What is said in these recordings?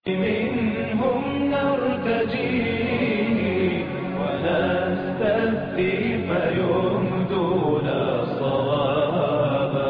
منهم نرتجي ونستفتي فيمدون صوابا.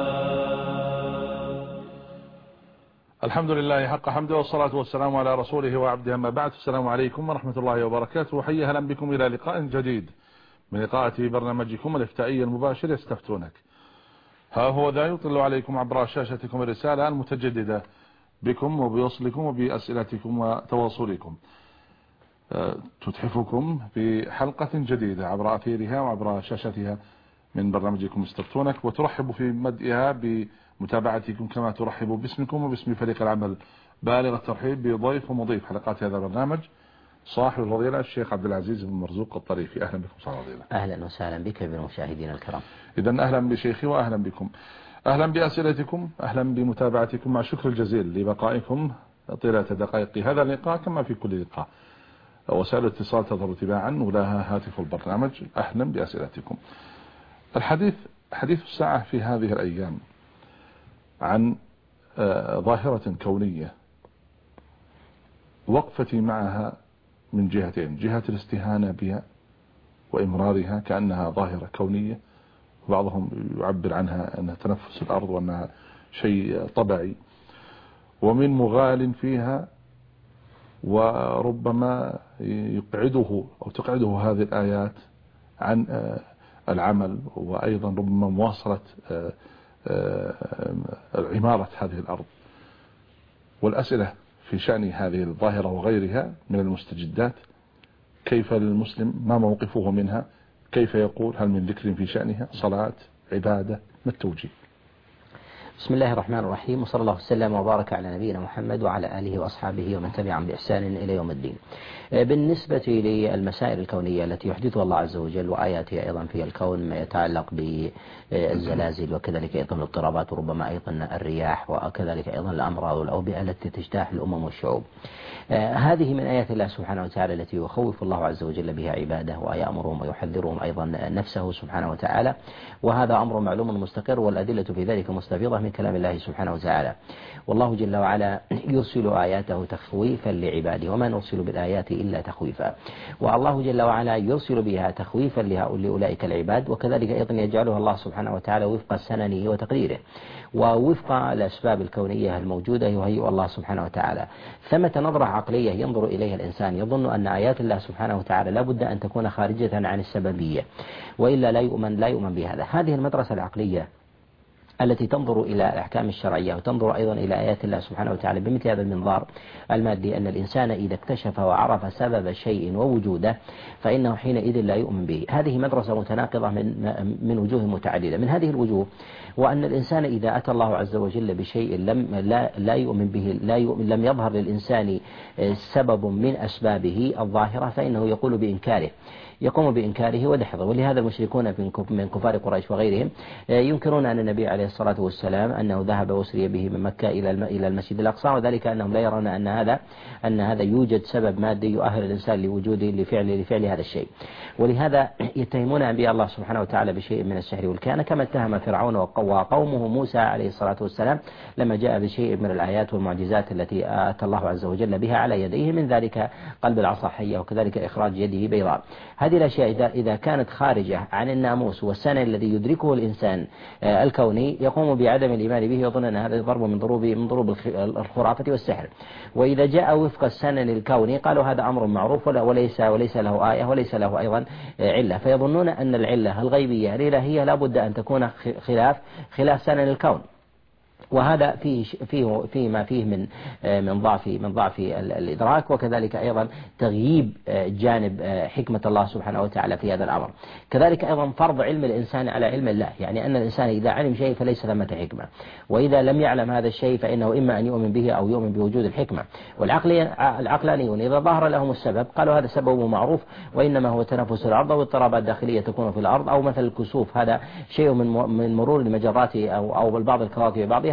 الحمد لله حق حمده والصلاة والسلام على رسوله وعبده، أما بعد. السلام عليكم ورحمة الله وبركاته، وحيا أهلا بكم إلى لقاء جديد من لقاءات برنامجكم الإفتائي المباشر يستفتونك. ها هو ذا يطل عليكم عبر شاشتكم الرسالة المتجددة بكم وبوصلكم وبأسئلتكم وتواصلكم، تتحفكم بحلقة جديدة عبر أثيرها وعبر شاشتها من برنامجكم استفتونك، وترحب في بدءها بمتابعتكم كما ترحب باسمكم وباسم فريق العمل بالغ الترحيب بضيف ومضيف حلقات هذا البرنامج صاحب الفضيلة الشيخ عبد العزيز بن مرزوق الطريفي. أهلا بكم صاحب الفضيلة. أهلا وسهلا بك بالمشاهدين الكرام. إذن أهلا بشيخي وأهلا بكم، أهلا بأسئلتكم، أهلا بمتابعتكم، مع شكر الجزيل لبقائكم طيلة دقائق هذا اللقاء كما في كل لقاء. وسائل الاتصال تظهر تباعا ولها هاتف البرنامج. أهلا بأسئلتكم. حديث الساعة في هذه الأيام عن ظاهرة كونية وقفتي معها من جهتين: جهة الاستهانة بها وإمرارها كأنها ظاهرة كونية، وبعضهم يعبر عنها أنها تنفس الأرض وأنها شيء طبيعي، ومن مغال فيها وربما يقعده أو تقعده هذه الآيات عن العمل، وأيضا ربما مواصلة عمارة هذه الأرض. والأسئلة في شأن هذه الظاهرة وغيرها من المستجدات: كيف للمسلم؟ ما موقفه منها؟ كيف يقول؟ هل من ذكر في شأنها؟ صلاة؟ عبادة؟ ما التوجيه؟ بسم الله الرحمن الرحيم، وصلى الله وسلم وبارك على نبينا محمد وعلى آله وأصحابه ومن تبعهم بإحسان إلى يوم الدين. بالنسبة للمسائل الكونية التي يحدثها الله عز وجل وآياته أيضا في الكون ما يتعلق بالزلازل وكذلك أيضا الاضطرابات وربما أيضا الرياح وكذلك أيضا الأمراض والأوبئة التي تجتاح الأمم والشعوب، هذه من آيات الله سبحانه وتعالى التي يخوف الله عز وجل بها عباده ويأمرهم ويحذرهم أيضا نفسه سبحانه وتعالى، وهذا أمر معلوم مستقر، والأدلة في ذلك مستفيضة من كلام الله سبحانه وتعالى. والله جل وعلا يرسل آياته تخويفا لعباده، وما نرسل بالآيات إلا تخويفا، والله جل وعلا يرسل بها تخويفا لأولئك العباد، وكذلك أيضا يجعلها الله سبحانه وتعالى وفق سننه وتقديره ووفق الأسباب الكونية الموجودة يهيئ الله سبحانه وتعالى. ثمة نظرة عقلية ينظر إليها الإنسان يظن أن آيات الله سبحانه وتعالى لا بد أن تكون خارجة عن السببية، وإلا لا يؤمن بهذا. هذه المدرسة العقلية التي تنظر إلى الأحكام الشرعية وتنظر أيضا إلى آيات الله سبحانه وتعالى بمثل هذا المنظار المادي، أن الإنسان إذا اكتشف وعرف سبب شيء ووجوده فإنه حينئذ لا يؤمن به. هذه مدرسة متناقضة من وجوه متعددة. من هذه الوجوه وأن الإنسان إذا أتى الله عز وجل بشيء لا يؤمن به، لم يظهر للإنسان سبب من أسبابه الظاهرة، فإنه يقوم بإنكاره ودحضه. ولهذا المشركون من كفار قريش وغيرهم ينكرون أن النبي عليه الصلاة والسلام أنه ذهب وأسري به من مكة إلى المسجد الأقصى، وذلك أنهم لا يرون أن هذا يوجد سبب مادي يؤهل الإنسان لفعل هذا الشيء. ولهذا يتهمون أنبياء الله سبحانه وتعالى بشيء من السحر والكهنة، كما اتهم فرعون وقومه موسى عليه الصلاة والسلام لما جاء بشيء من الآيات والمعجزات التي أتى الله عز وجل بها على يديه، من ذلك قلب العصا حية وكذلك إخراج يده بيضاء. هذه الأشياء إذا كانت خارجة عن الناموس والسنن الذي يدركه الإنسان الكوني يقوم بعدم الإيمان به، يظن أن هذا ضرب من ضروب الخرافة والسحر. وإذا جاء وفق السنن الكوني قالوا هذا أمر معروف وليس له آية وليس له أيضا علة، فيظنون أن العلة الغيبية الإلهية لا بد أن تكون خلاف سنن الكون. وهذا فيه ما فيه من ضعف الإدراك، وكذلك أيضا تغييب جانب حكمة الله سبحانه وتعالى في هذا الأمر. كذلك أيضا فرض علم الإنسان على علم الله، يعني أن الإنسان إذا علم شيء فليس ثمة حكمة، وإذا لم يعلم هذا الشيء فإنه إما أن يؤمن به أو يؤمن بوجود الحكمة. والعقلانيون إذا ظهر لهم السبب قالوا هذا سبب معروف، وإنما هو تنفس الأرض واضطرابات داخلية تكون في الأرض، أو مثل الكسوف هذا شيء من مرور المجرات أو بعض الكواكب بعضها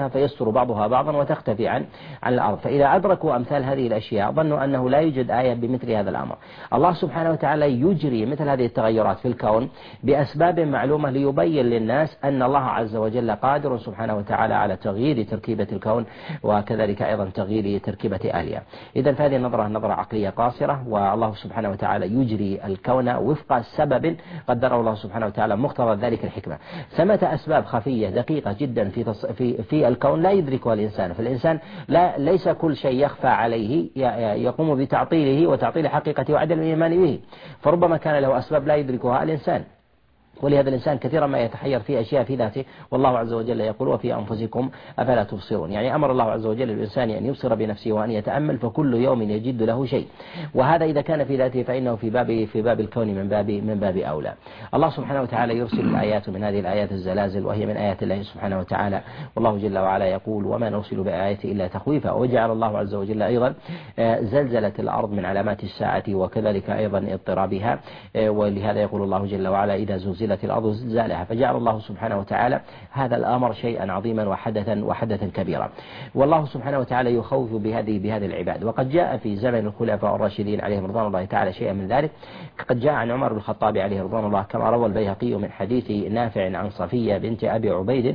فيستر بعضها بعضا وتختفي عن الأرض. فإذا أدركوا أمثال هذه الأشياء ظنوا أنه لا يوجد آية بمثل هذا الأمر. الله سبحانه وتعالى يجري مثل هذه التغيرات في الكون بأسباب معلومة ليبين للناس أن الله عز وجل قادر سبحانه وتعالى على تغيير تركيبة الكون وكذلك أيضا تغيير تركيبة آلية. إذن فهذه النظرة نظرة عقلية قاصرة، والله سبحانه وتعالى يجري الكون وفق سبب قدره الله سبحانه وتعالى مقتضى ذلك الحكمة. ثمة أسباب خفية دقيقة جدا في الكون لا يدركها الإنسان، فالإنسان ليس كل شيء يخفى عليه يقوم بتعطيله وتعطيل حقيقته وعدم الإيمان به، فربما كان له أسباب لا يدركها الإنسان. ولهذا الإنسان كثيرا ما يتحير في أشياء في ذاته، والله عز وجل يقول وفي أنفسكم أفلا تبصرون. يعني أمر الله عز وجل الإنسان أن يبصر بنفسه وأن يتأمل، فكل يوم يجد له شيء، وهذا إذا كان في ذاته فإنه في باب الكون من باب أولى. الله سبحانه وتعالى يرسل الآيات، من هذه الآيات الزلازل وهي من آيات الله سبحانه وتعالى، والله جل وعلا يقول وما نرسل بآيات إلا تخويفا. وجعل الله عز وجل أيضا زلزلة الأرض من علامات الساعة وكذلك أيضا اضطرابها، ولهذا يقول الله جل وعلا إذا زلزلت الأرض زلزالها، فجعل الله سبحانه وتعالى هذا الأمر شيئا عظيما وحدثا كبيرا. والله سبحانه وتعالى يخوف بهذه العباد. وقد جاء في زمن الخلفاء الراشدين عليهم رضوان الله تعالى شيئا من ذلك. قد جاء عن عمر بن الخطاب عليه رضوان الله كما روى البيهقي من حديث نافع عن صفية بنت أبي عبيد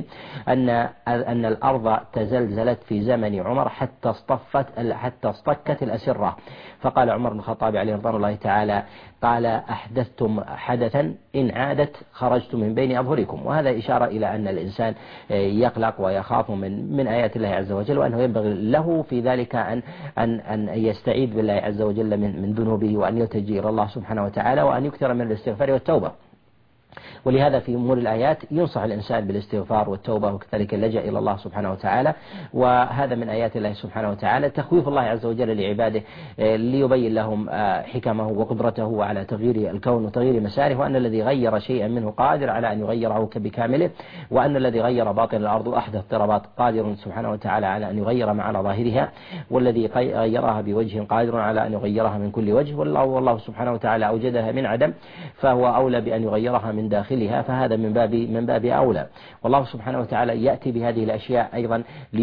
أن الأرض تزلزلت في زمن عمر حتى اصطكت الأسرة، فقال عمر بن الخطاب عليه رضوان الله تعالى قال أحدثتم حدثا إن عادت خرجت من بين أظهركم. وهذا إشارة إلى أن الإنسان يقلق ويخاف من آيات الله عز وجل، وأنه ينبغي له في ذلك أن يستعيذ بالله عز وجل من ذنوبه، وأن يلتجئ إلى الله سبحانه وتعالى، وأن يكثر من الاستغفار والتوبة. ولهذا في أمور الآيات ينصح الإنسان بالاستغفار والتوبة وكذلك اللجأ إلى الله سبحانه وتعالى. وهذا من آيات الله سبحانه وتعالى تخويف الله عز وجل لعباده ليبين لهم حكمه وقدرته على تغيير الكون وتغيير مساره، وأن الذي غير شيئا منه قادر على أن يغيره بكامله، وأن الذي غير باطن الأرض وأحدث اضطرابات قادر سبحانه وتعالى على أن يغير معنى ظاهرها، والذي غيرها بوجه قادر على أن يغيرها من كل وجه، والله سبحانه وتعالى أوجدها من عدم فهو أولى بأن يغيرها من داخلها، فهذا من باب أولى. والله سبحانه وتعالى يأتي بهذه الأشياء أيضا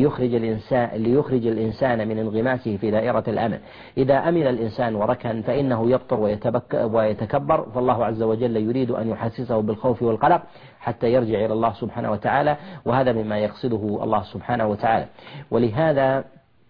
ليخرج الإنسان من انغماسه في دائرة الأمن. إذا أمن الإنسان وركن فإنه يبطر ويتكبر، فالله عز وجل يريد أن يحسسه بالخوف والقلق حتى يرجع إلى الله سبحانه وتعالى، وهذا مما يقصده الله سبحانه وتعالى. ولهذا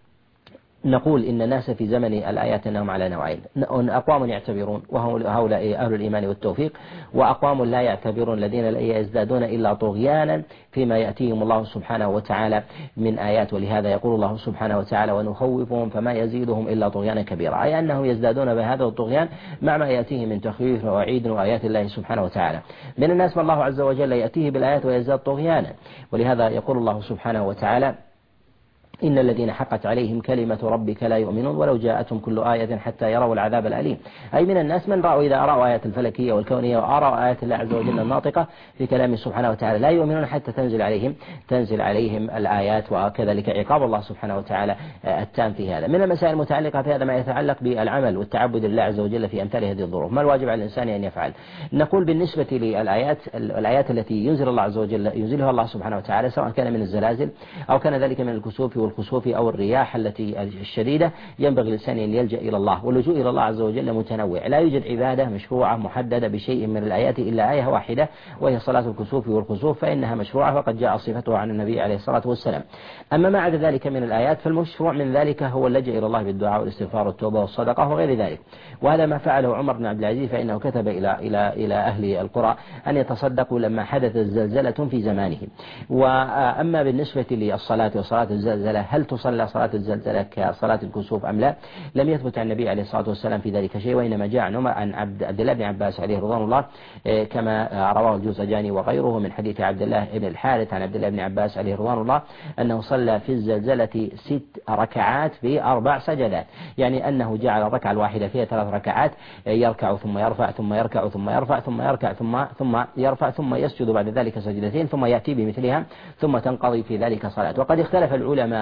نقول إن الناس في زمن الآيات أنهم على نوعين: أقوام يعتبرون وهؤلاء أهل الإيمان والتوفيق، وأقوام لا يعتبرون الذين لا يزدادون إلا طغيانا فيما يأتيهم الله سبحانه وتعالى من آيات. ولهذا يقول الله سبحانه وتعالى ونخوفهم فما يزيدهم إلا طغيانا كبيرا، أي أنهم يزدادون بهذا الطغيان مع ما يأتيهم من تخويف ووعيد وآيات الله سبحانه وتعالى. من الناس من الله عز وجل يأتيه بالآيات ويزداد طغيانا، ولهذا يقول الله سبحانه وتعالى إن الذين حقت عليهم كلمة ربك لا يؤمنون ولو جاءتهم كل آية حتى يروا العذاب الأليم. أي من الناس من رأوا إذا رأوا آيات الفلكية والكونية وأروا آيات الله عز وجل الناطقة في كلامه سبحانه وتعالى لا يؤمنون حتى تنزل عليهم الآيات، وكذلك عقاب الله سبحانه وتعالى التام في هذا. من المسائل المتعلقة في هذا ما يتعلق بالعمل والتعبد لله عز وجل في أمثال هذه الظروف. ما الواجب على الإنسان أن يفعل؟ نقول بالنسبة للآيات التي ينزلها الله سبحانه وتعالى، سواء كان من الزلازل أو كان ذلك من الكسوف والخسوف أو الرياح التي الشديدة، ينبغي الإنسان أن يلجأ إلى الله. واللجوء إلى الله عز وجل متنوع، لا يوجد عبادة مشروعة محددة بشيء من الآيات إلا آية واحدة وهي صلاة الكسوف والخسوف، فإنها مشروعة فقد جاء صفتها عن النبي عليه الصلاة والسلام. أما ما عدا ذلك من الآيات فالمشروع من ذلك هو اللجأ إلى الله بالدعاء والاستغفار والتوبة والصدقة وغير ذلك. وهذا ما فعله عمر بن عبد العزيز، فإنه كتب إلى أهل القرى أن يتصدقوا لما حدثت زلزلة في زمانه. وأما بالنسبة للصلاة وصلاة الزلزلة، هل تصلى صلاة الزلزلة كصلاة الكسوف أم لا؟ لم يثبت عن النبي عليه الصلاة والسلام في ذلك شيء، وإنما جاء عن عبد الله بن عباس عليه رضوان الله كما رواه الجوزجاني وغيره من حديث عبد الله بن الحارث عن عبد الله بن عباس عليه رضوان الله أنه صلى في الزلزلة 6 ركعات ب4 سجدات، يعني أنه جعل الركعة الواحدة فيها 3 ركعات، يركع ثم يرفع ثم يركع ثم يرفع ثم يركع ثم يرفع ثم يسجد بعد ذلك سجدتين ثم يأتي بمثلها ثم تنقضي في ذلك صلاة. وقد اختلف العلماء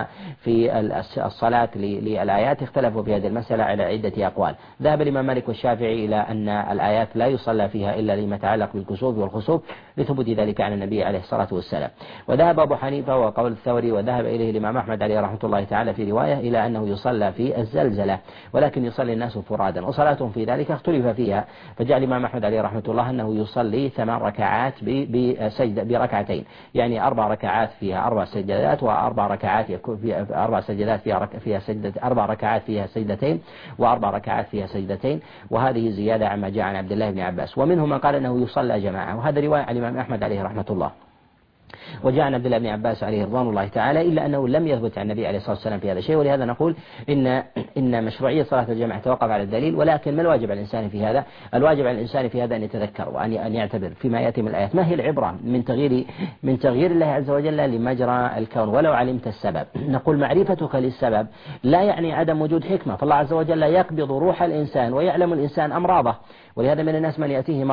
أنها في الصلاة للآيات اختلفوا في هذه المسألة على عدة أقوال. ذهب الإمام مالك والشافعي إلى أن الآيات لا يصلى فيها إلا لما يتعلق بالكسوف والخسوف لثبوت ذلك عن النبي عليه الصلاة والسلام. وذهب أبو حنيفة وقول الثوري وذهب إليه الإمام أحمد عليه رحمة الله تعالى في رواية إلى أنه يصلى في الزلزلة، ولكن يصلي الناس فرادا، وصلاتهم في ذلك اختلف فيها. فجاء الإمام أحمد عليه رحمة الله أنه يصلي 8 ركعات بركعتين، يعني 4 ركعات فيها 4 سجدات، وأربع ركعات يكون فيها 4 سجدات فيها سجدة، 4 ركعات فيها سجدتين، و4 ركعات فيها سجدتين، وهذه زيادة عما جاء عن عبد الله بن عباس. ومنهم من قال أنه يصلى جماعة، وهذا رواية عن الإمام أحمد عليه رحمة الله. وجاء عن عبد الله بن عباس عليه رضوان الله تعالى، إلا أنه لم يثبت عن النبي عليه الصلاة والسلام في هذا الشيء، ولهذا نقول إن مشروعية صلاة الجماعة توقف على الدليل. ولكن ما الواجب على الإنسان في هذا؟ الواجب على الإنسان في هذا أن يتذكر وأن يعتبر فيما يأتي من الآيات ما هي العبرة من تغيير الله عز وجل لمجرى الكون ولو علمت السبب. نقول معرفتك للسبب لا يعني عدم وجود حكمة، فالله عز وجل يقبض روح الإنسان ويعلم الإنسان أمراضه، ولهذا من الناس من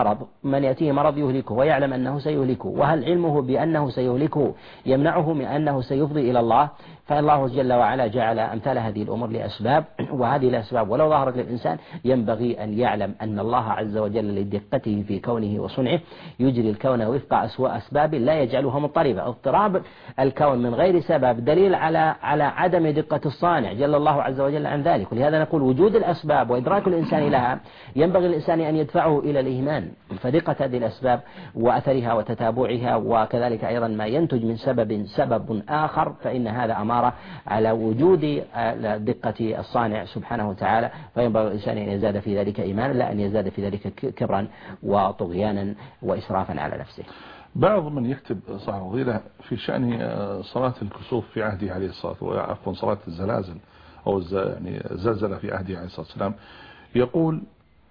يأتيه مرض يهلكه ويعلم أنه سيهلكه، وهل علمه بأنه سيهلكه يمنعه من أنه سيفضي إلى الله؟ فالله جل وعلا جعل أمثال هذه الأمور لأسباب، وهذه الأسباب ولو ظهرت للإنسان ينبغي أن يعلم أن الله عز وجل لدقته في كونه وصنعه يجري الكون وفق أسباب لا يجعلها مضطربة. اضطراب الكون من غير سبب دليل على عدم دقة الصانع جل الله عز وجل عن ذلك. ولهذا نقول وجود الأسباب وإدراك الإنسان لها ينبغي الإنسان أن يدفعه إلى الإيمان، فدقة هذه الأسباب وأثرها وتتابعها، وكذلك أيضا ما ينتج من سبب آخر، فإن هذا أمارة على وجود دقة الصانع سبحانه وتعالى. فينبغي الإنسان أن يزداد في ذلك إيمانا لا أن يزداد في ذلك كبرا وطغيانا وإسرافا على نفسه. بعض من يكتب صاحب فضيلة في شأن صلاة الكسوف في عهده عليه الصلاة والسلام، عفوا صلاة الزلازل أو يعني الزلزلة في عهده عليه الصلاة والسلام، يقول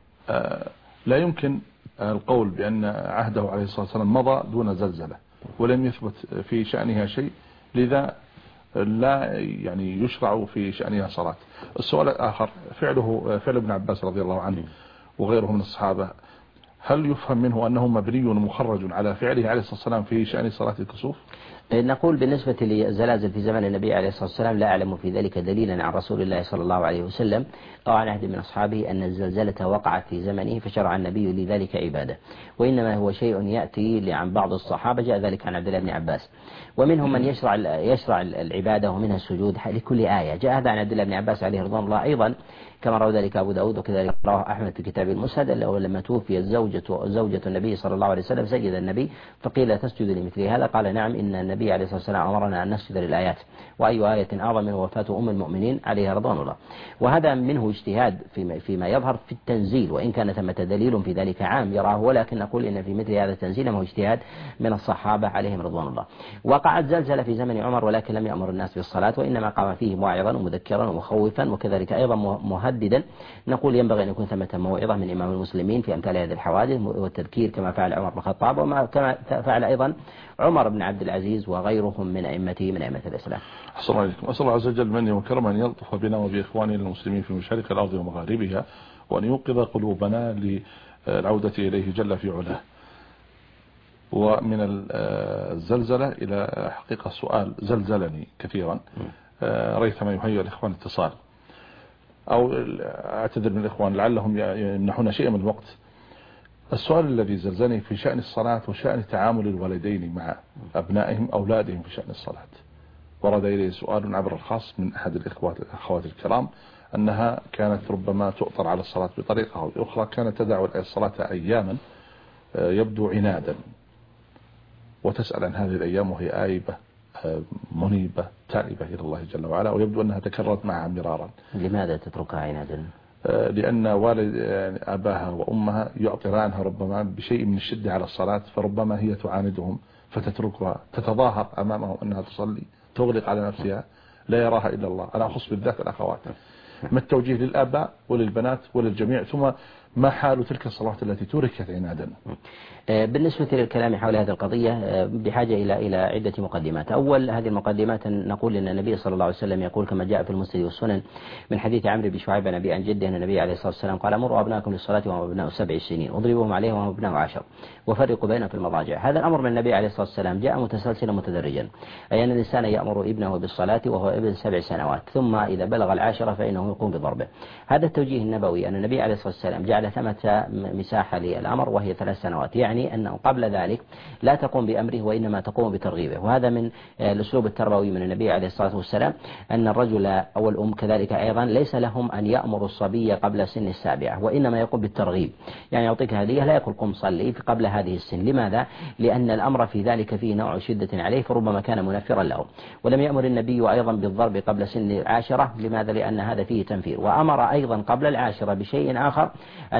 لا يمكن القول بأن عهده عليه الصلاة والسلام مضى دون زلزلة ولم يثبت في شأنها شيء، لذا لا يعني يشرع في شأنها صلاة. السؤال الآخر فعل ابن عباس رضي الله عنه وغيره من الصحابة، هل يفهم منه أنه مبني مخرج على فعله عليه الصلاة والسلام في شأن صلاة الكسوف؟ نقول بالنسبة للزلازل في زمن النبي عليه الصلاة والسلام لا أعلم في ذلك دليلا عن رسول الله صلى الله عليه وسلم أو عن أحد من أصحابه أن الزلزلة وقعت في زمنه فشرع النبي لذلك عبادة، وإنما هو شيء يأتي عن بعض الصحابة، جاء ذلك عن عبد الله بن عباس. ومنهم من يشرع العبادة ومنها السجود لكل آية، جاء هذا عن عبد الله بن عباس عليه رضوان الله أيضا، كما روى ذلك أبو داود وكذلك رواه أحمد في كتاب المسند، لما توفيت زوجة النبي صلى الله عليه وسلم سجد النبي فقيل تسجد لمثل هذا، قال نعم إن النبي عليه الصلاة والسلام أمرنا أن نسجد للآيات، وأي آية أعظم من وفاة أم المؤمنين عليها رضوان الله. وهذا منه اجتهاد فيما يظهر في التنزيل، وإن كان ثمة دليل في ذلك عام يراه، ولكن نقول إن في مثل هذا التنزيل ما هو اجتهاد من الصحابة عليهم رضوان الله. وقعت زلزلة في زمن عمر ولكن لم يأمر الناس بالصلاة، وإنما قام فيه موعظا ومذكرا ومخوفا وكذلك أيضا مهددا. نقول ينبغي أن يكون ثمة موعظة من إمام المسلمين في أمثال هذه الحوادث والتذكير كما فعل عمر بن الخطاب وما كما فعل أيضا عمر بن عبد العزيز وغيرهم من أئمة الإسلام. أسأل الله عليكم. أسأل الله عز وجل من وكرم أن يلطف بنا وبإخواننا المسلمين في مشارق الأرض ومغاربها، وأن يوقظ قلوبنا للعودة إليه جل في علاه. ومن الزلزلة إلى حقيقة السؤال زلزلني كثيرا، ريثما يهيئ الإخوان اتصال أو أعتذر من الإخوان لعلهم يمنحون شيئا من الوقت. السؤال الذي زلزلني في شأن الصلاة وشأن تعامل الوالدين مع أبنائهم أولادهم في شأن الصلاة. ورد إليه سؤال عبر الخاص من أحد الأخوات الكرام أنها كانت ربما تؤطر على الصلاة بطريقة أو أخرى، كانت تدع الصلاة أياما يبدو عنادا، وتسأل عن هذه الأيام وهي آيبة منيبة تائبة إلى الله جل وعلا، ويبدو أنها تكررت معها مرارا. لماذا تتركها عنادا؟ لأن والد أباها وأمها يعطرانها ربما بشيء من الشدة على الصلاة، فربما هي تعاندهم فتتركها، تتظاهر أمامهم أنها تصلي، تغلق على نفسها، لا يراها إلا الله. أنا أخص بالذات الأخوات. ما التوجيه للآباء وللبنات وللجميع، ثم ما حال تلك الصلوات التي تركت عنادا؟ بالنسبة للكلام حول هذه القضية بحاجة إلى عدة مقدمات. أول هذه المقدمات نقول أن النبي صلى الله عليه وسلم يقول كما جاء في المسند والسنن من حديث عمرو بن شعيب عن عن جده أن النبي عليه الصلاة والسلام قال: مروا أبناءكم للصلاة وهم أبناء 7 سنين واضربوهم عليها وهم أبناء 10 وفرقوا بينهم في المضاجع. هذا الأمر من النبي عليه الصلاة والسلام جاء متسلسلا متدرجا، أي أن الإنسان يأمر ابنه بالصلاة وهو ابن 7 سنوات، ثم إذا بلغ 10 فإنه يقوم بضربه. هذا التوجيه النبوي أن النبي عليه الصلاة والسلام جعل ثمة مساحة للأمر وهي 3 سنوات، يعني أنه قبل ذلك لا تقوم بأمره وإنما تقوم بترغيبه. وهذا من الأسلوب التربوي من النبي عليه الصلاة والسلام، أن الرجل أو الأم كذلك أيضا ليس لهم أن يأمروا الصبي قبل سن 7، وإنما يقوم بالترغيب، يعني يعطيك هدية لا يقول قم صلي قبل هذه السن. لماذا؟ لأن الأمر في ذلك فيه نوع شدة عليه فربما كان منفرا له. ولم يأمر النبي أيضا بالضرب قبل سن 10، لماذا؟ لأن هذا فيه تنفير. وأمر أيضا قبل 10 بشيء آخر،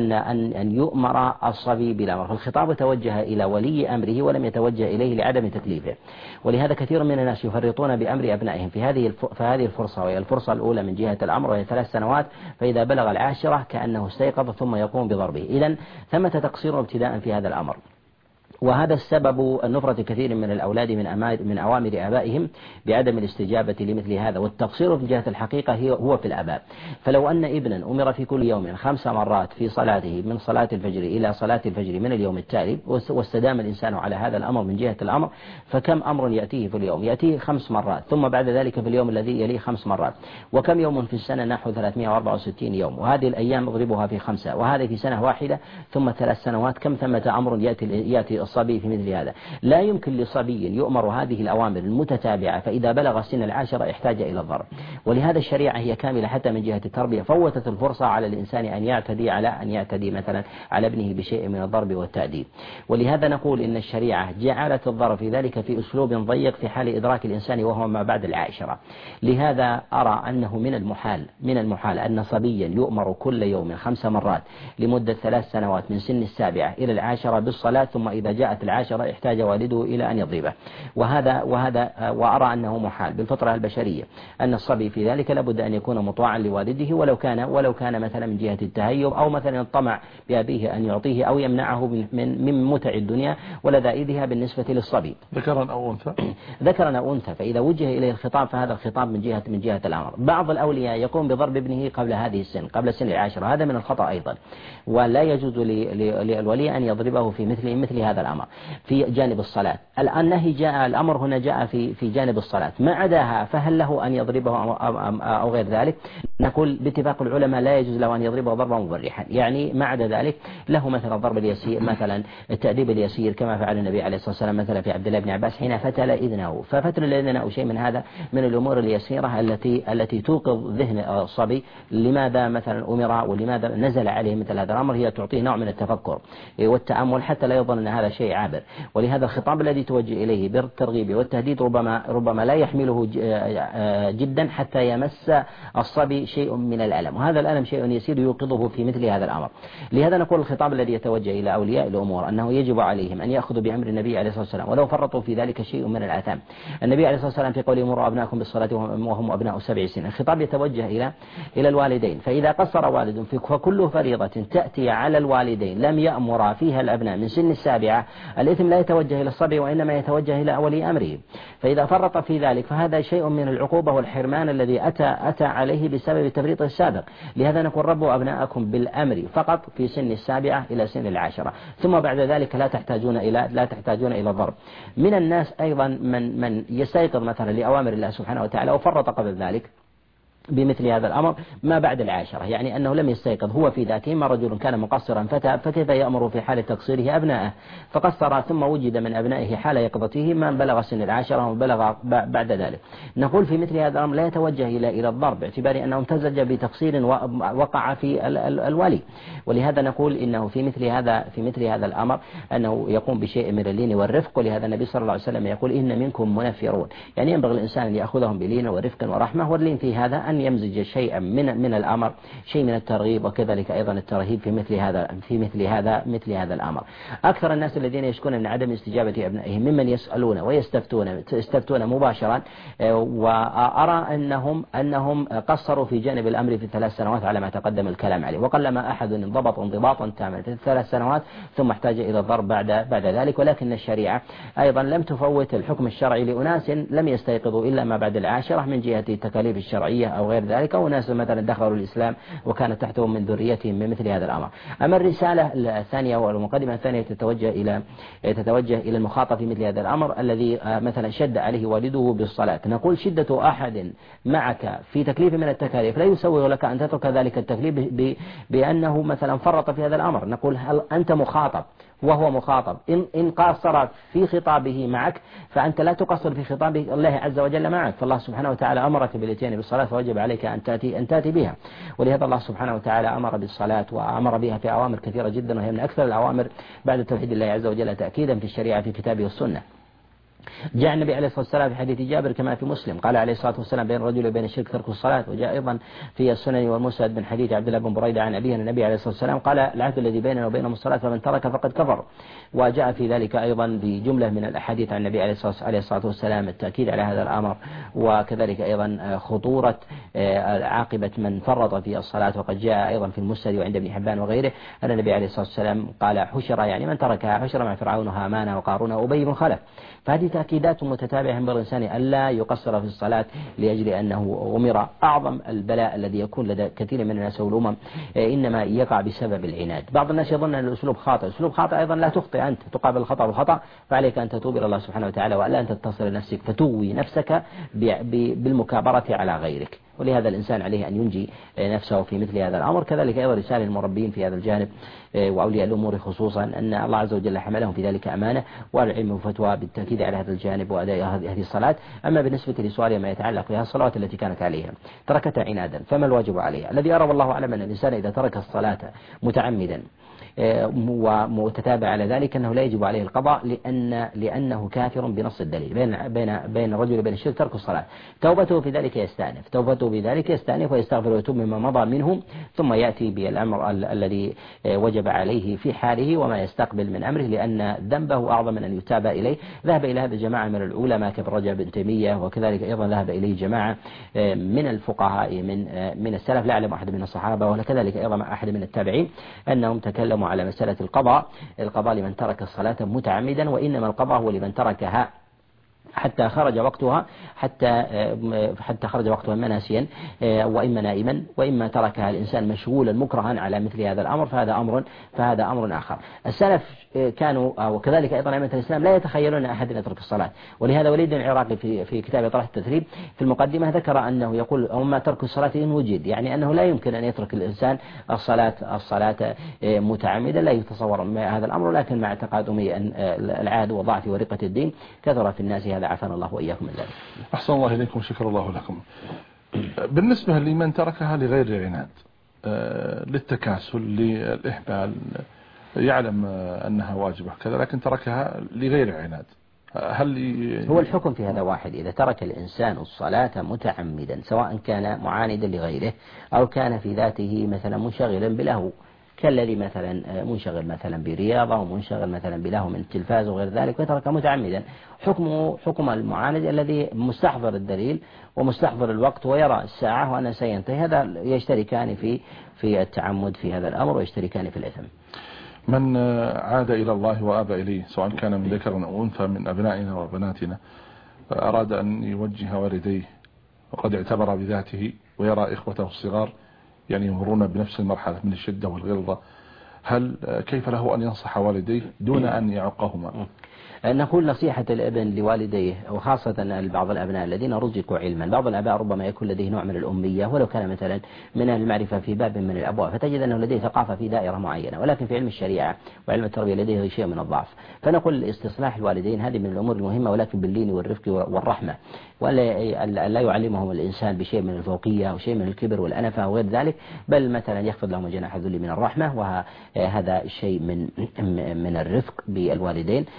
أن يؤمر الصبي بالأمر. فالخطاب توجه إلى ولي أمره ولم يتوجه إليه لعدم تكليفه. ولهذا كثير من الناس يفرطون بأمر أبنائهم في هذه الفرصة، وهي الفرصة الأولى من جهة الأمر وهي 3 سنوات، فإذا بلغ 10 كأنه استيقظ ثم يقوم بضربه. إذن ثمة تقصير ابتداء في هذا الأمر، وهذا السبب النفرة كثير من الأولاد من أوامر آبائهم بعدم الاستجابة لمثل هذا. والتقصير في جهة الحقيقة هو في الآباء. فلو أن ابنا أمر في كل يوم 5 مرات في صلاته من صلاة الفجر إلى صلاة الفجر من اليوم التالي، واستدام الإنسان على هذا الأمر من جهة الأمر، فكم أمر يأتيه في اليوم؟ يأتيه 5 مرات، ثم بعد ذلك في اليوم الذي يليه 5 مرات، وكم يوم في السنة؟ نحو 364 يوم، وهذه الأيام اضربها في 5، وهذا في سنة واحدة، ثم 3 سنوات، كم ثمة أمر يأتي الصبي في مثل هذا. لا يمكن لصبي يؤمر هذه الأوامر المتتابعة فإذا بلغ سن 10 احتاج إلى الضرب. ولهذا الشريعة هي كاملة حتى من جهة التربية، فوتت الفرصة على الإنسان أن يعتدي مثلا على ابنه بشيء من الضرب والتأديب. ولهذا نقول إن الشريعة جعلت الضرب في ذلك في أسلوب ضيق في حال إدراك الإنسان وهو ما بعد 10. لهذا أرى أنه من المحال أن صبيا يؤمر كل يوم 5 مرات لمدة 3 سنوات من سن 7 إلى 10 بالصلاة، ثم إذا جاءت 10 احتاج والده إلى أن يضربه. وأرى أنه محال بالفطرة البشرية أن الصبي في ذلك لابد أن يكون مطاعا لوالده، ولو كان مثلا من جهة التهيب أو مثلا الطمع بأبيه أن يعطيه أو يمنعه من متع الدنيا ولذائذها بالنسبة للصبي. ذكرا أو أنثى؟ ذكرا أو أنثى. فإذا وجه إليه الخطاب فهذا الخطاب من جهة الأمر. بعض الأولياء يقوم بضرب ابنه قبل هذه السن، قبل سن 10، هذا من الخطأ أيضا، ولا يجوز للولي أن يضربه في مثل هذا الأمر. في جانب الصلاة النهي جاء، الأمر هنا جاء في جانب الصلاة، ما عداها فهل له أن يضربه أو غير ذلك؟ نقول باتفاق العلماء لا يجوز له أن يضربه ضربا مبرحا، يعني ما عدا ذلك له مثلا الضرب اليسير، مثلا التأديب اليسير كما فعل النبي عليه الصلاة والسلام مثلا في عبد الله بن عباس حين فتل إذنه. ففتل الإذن أو شيء من هذا من الأمور اليسيرة التي توقظ ذهن الصبي لماذا مثلا أمر ولماذا نزل عليه مثل هذا الأمر، هي تعطيه نوع من التفكر والتأمل حتى لا يظن أن هذا شيء عابر. ولهذا الخطاب الذي توجه إليه بالترغيب والتهديد ربما لا يحمله جدا حتى يمس الصبي شيء من الألم، وهذا الألم شيء يسير يوقظه في مثل هذا الأمر. لهذا نقول الخطاب الذي يتوجه إلى أولياء الأمور أنه يجب عليهم أن يأخذوا بأمر النبي عليه الصلاة والسلام ولو فرطوا في ذلك شيء من الآثام. النبي عليه الصلاة والسلام في قوله مروا أبناءكم بالصلاة وهم أبناء 7 سنين، الخطاب يتوجه إلى الوالدين. فإذا قصر والد فكل فريضة تأتي على الوالدين لم يأمر فيها الأبناء من سن 7، الإثم لا يتوجه إلى الصبي وإنما يتوجه إلى ولي أمره. فإذا فرط في ذلك فهذا شيء من العقوبة والحرمان الذي أتى عليه بسبب تفريطه السابق. لهذا نقول ربوا أبناءكم بالأمر فقط في سن 7 إلى سن 10، ثم بعد ذلك لا تحتاجون إلى الضرب. من الناس أيضا من يستيقظ مثلا لأوامر الله سبحانه وتعالى وفرط قبل ذلك بمثل هذا الأمر ما بعد 10، يعني أنه لم يستيقظ هو في ذاته، ما رجل كان مقصرا فكيف يأمر في حال تقصيره أبنائه، فقصر ثم وجد من أبنائه حال يقظته من بلغ سن 10 وبلغ بعد ذلك. نقول في مثل هذا الأمر لا يتوجه إلى الضرب باعتبار أنه امتزج بتقصير وقع في الولي. ولهذا نقول إنه في مثل هذا الأمر أنه يقوم بشيء من اللين والرفق. ولهذا النبي صلى الله عليه وسلم يقول إن منكم منفرون، يعني ينبغي الإنسان أن يأخذهم بلين ورفق ورحمة. واللين في هذا أن أن يمزج شيئا من الأمر، شيء من الترغيب وكذلك أيضا الترهيب في مثل هذا الأمر. أكثر الناس الذين يشكون من عدم استجابة أبنائهم ممن يسألون ويستفتون مباشرة، وأرى أنهم قصروا في جانب الأمر في 3 سنوات على ما تقدم الكلام عليه، وقلما أحد انضبط انضباطا تاما في 3 سنوات ثم احتاج إلى الضرب بعد ذلك. ولكن الشريعة أيضا لم تفوت الحكم الشرعي لأناس لم يستيقظوا إلا ما بعد 10 من جهة التكاليف الشرعية أو غير ذلك، أو ناس مثلا دخلوا الإسلام وكانت تحتهم من ذريتهم من مثل هذا الأمر. أما الرسالة الثانية والمقدمة الثانية تتوجه إلى المخاطب في مثل هذا الأمر الذي مثلا شد عليه والده بالصلاة. نقول شدة أحد معك في تكليف من التكاليف لا يسوغ لك أن تترك ذلك التكليف بأنه مثلا فرط في هذا الأمر. نقول هل أنت مخاطب وهو مخاطب، إن قاصر في خطابه معك فأنت لا تقصر في خطاب الله عز وجل معك، فالله سبحانه وتعالى أمرك بالاتيان بالصلاة فوجب عليك أن تأتي بها. ولهذا الله سبحانه وتعالى أمر بالصلاة وأمر بها في أوامر كثيرة جدا، وهي من أكثر الأوامر بعد توحيد الله عز وجل تأكيدا في الشريعة في كتابه والسنة. جاء النبي عليه الصلاة والسلام في حديث جابر كما في مسلم قال عليه الصلاة والسلام بين الرجل وبين الشرك ترك الصلاة. وجاء أيضا في السنن والمسند من حديث عبد الله بن بريدة عن أبيه النبي عليه الصلاة والسلام قال العهد الذي بيننا وبينهم الصلاة فمن ترك فقد كفر. وجاء في ذلك أيضا بجملة من الأحاديث عن النبي عليه الصلاة والسلام التأكيد على هذا الأمر، وكذلك أيضا خطورة عاقبة من فرط في الصلاة. وقد جاء أيضا في المسند وعند ابن حبان وغيره أن النبي عليه الصلاة والسلام قال حشر، يعني من تركها حشر مع فرعون وهامان وقارون وأبي بن خلف. فهذه تأكيدات متتابعة ينبغي الإنسان ألا يقصر في الصلاة لأجل أنه أمر. أعظم البلاء الذي يكون لدى كثير من الناس والأمم إنما يقع بسبب العناد. بعض الناس يظن أن الأسلوب خاطئ، أسلوب خاطئ أيضا لا تخطئ أنت، تقابل الخطأ بالخطأ، فعليك أن تتوب إلى الله سبحانه وتعالى وألا أن تتصل نفسك فتغوي نفسك بالمكابرة على غيرك. ولهذا الإنسان عليه أن ينجي نفسه في مثل هذا الأمر. كذلك أيضا رسالة المربين في هذا الجانب وأولياء الأمور خصوصا أن الله عز وجل حملهم في ذلك أمانة، والعلم والفتوى بالتأكيد على هذا الجانب وأداء هذه الصلاة. أما بالنسبة لسؤال ما يتعلق بها الصلوات التي كانت عليها تركتها عنادا فما الواجب عليها؟ الذي أرى والله أعلم أن الإنسان إذا ترك الصلاة متعمدا ومتتابع على ذلك أنه لا يجب عليه القضاء لأنه كافر بنص الدليل. بين الرجل وبين الشرك ترك الصلاة. توبته في ذلك يستأنف ويستغفر ويتوب مما مضى منه، ثم يأتي بالأمر الذي وجب عليه في حاله وما يستقبل من أمره، لأن ذنبه أعظم من أن يتاب إليه. ذهب إلى هذا جماعة من العلماء كابن رجب بن تيمية، وكذلك أيضا ذهب إليه جماعة من الفقهاء من السلف، لا أعلم أحد من الصحابة ولا كذلك أيضا أحد من التابعين، أنهم تكلموا على مسألة القضاء لمن ترك الصلاة متعمدا، وإنما القضاء هو لمن تركها حتى خرج وقتها إما ناسيا وإما نائما، وإما تركها الإنسان مشغولا مكرها على مثل هذا الأمر، فهذا أمر آخر. السلف كانوا وكذلك أيضا أئمة الإسلام لا يتخيلون أحد يترك الصلاة. ولهذا وليد العراقي في كتاب طرح التثريب في المقدمة ذكر أنه يقول أما ترك الصلاة إن وجد، يعني أنه لا يمكن أن يترك الإنسان الصلاة متعمدا، لا يتصور هذا الأمر، لكن مع تقادم العاد وضعف ورقة الدين كثر في الناس هذا، عافانا الله وإياكم من ذلك. أحسن الله إليكم، شكر الله لكم. بالنسبة لمن تركها لغير عناد، للتكاسل، للإحبال، يعلم أنها واجبة كذا لكن تركها لغير عناد، هو الحكم في هذا واحد. إذا ترك الإنسان الصلاة متعمدا سواء كان معاندا لغيره أو كان في ذاته مثلا منشغلا بلهو، كالذي مثلا منشغل مثلا برياضة ومنشغل مثلا بلهو من التلفاز وغير ذلك وترك متعمدا، حكمه حكم المعاند الذي مستحضر الدليل ومستحضر الوقت ويرى الساعة وأنه سينتهي، هذا يشتركان في التعمد في هذا الأمر ويشتركان في الإثم. من عاد إلى الله وآب إليه سواء كان من ذكر أو أنثى من أبنائنا وبناتنا أراد أن يوجه والديه وقد اعتبر بذاته ويرى إخوته الصغار يعني يمرون بنفس المرحلة من الشدة والغلظة، كيف له أن ينصح والديه دون أن يعقهما؟ نقول نصيحة الابن لوالديه وخاصة بعض الأبناء الذين رزقوا علما. بعض الآباء ربما يكون لديه نوع من الأمية ولو كان مثلا من المعرفة في باب من الأبواب، فتجد أنه لديه ثقافة في دائرة معينة، ولكن في علم الشريعة وعلم التربية لديه شيء من الضعف. فنقول استصلاح الوالدين هذه من الأمور المهمة، ولكن باللين والرفق والرحمة، ولا يعلمهم الإنسان بشيء من الفوقية أو شيء من الكبر والأنفة وغير ذلك، بل مثلا يخفض لهم جناح الذل من الرحمة، وهذا الشيء من الرفق بالوالدين. وفي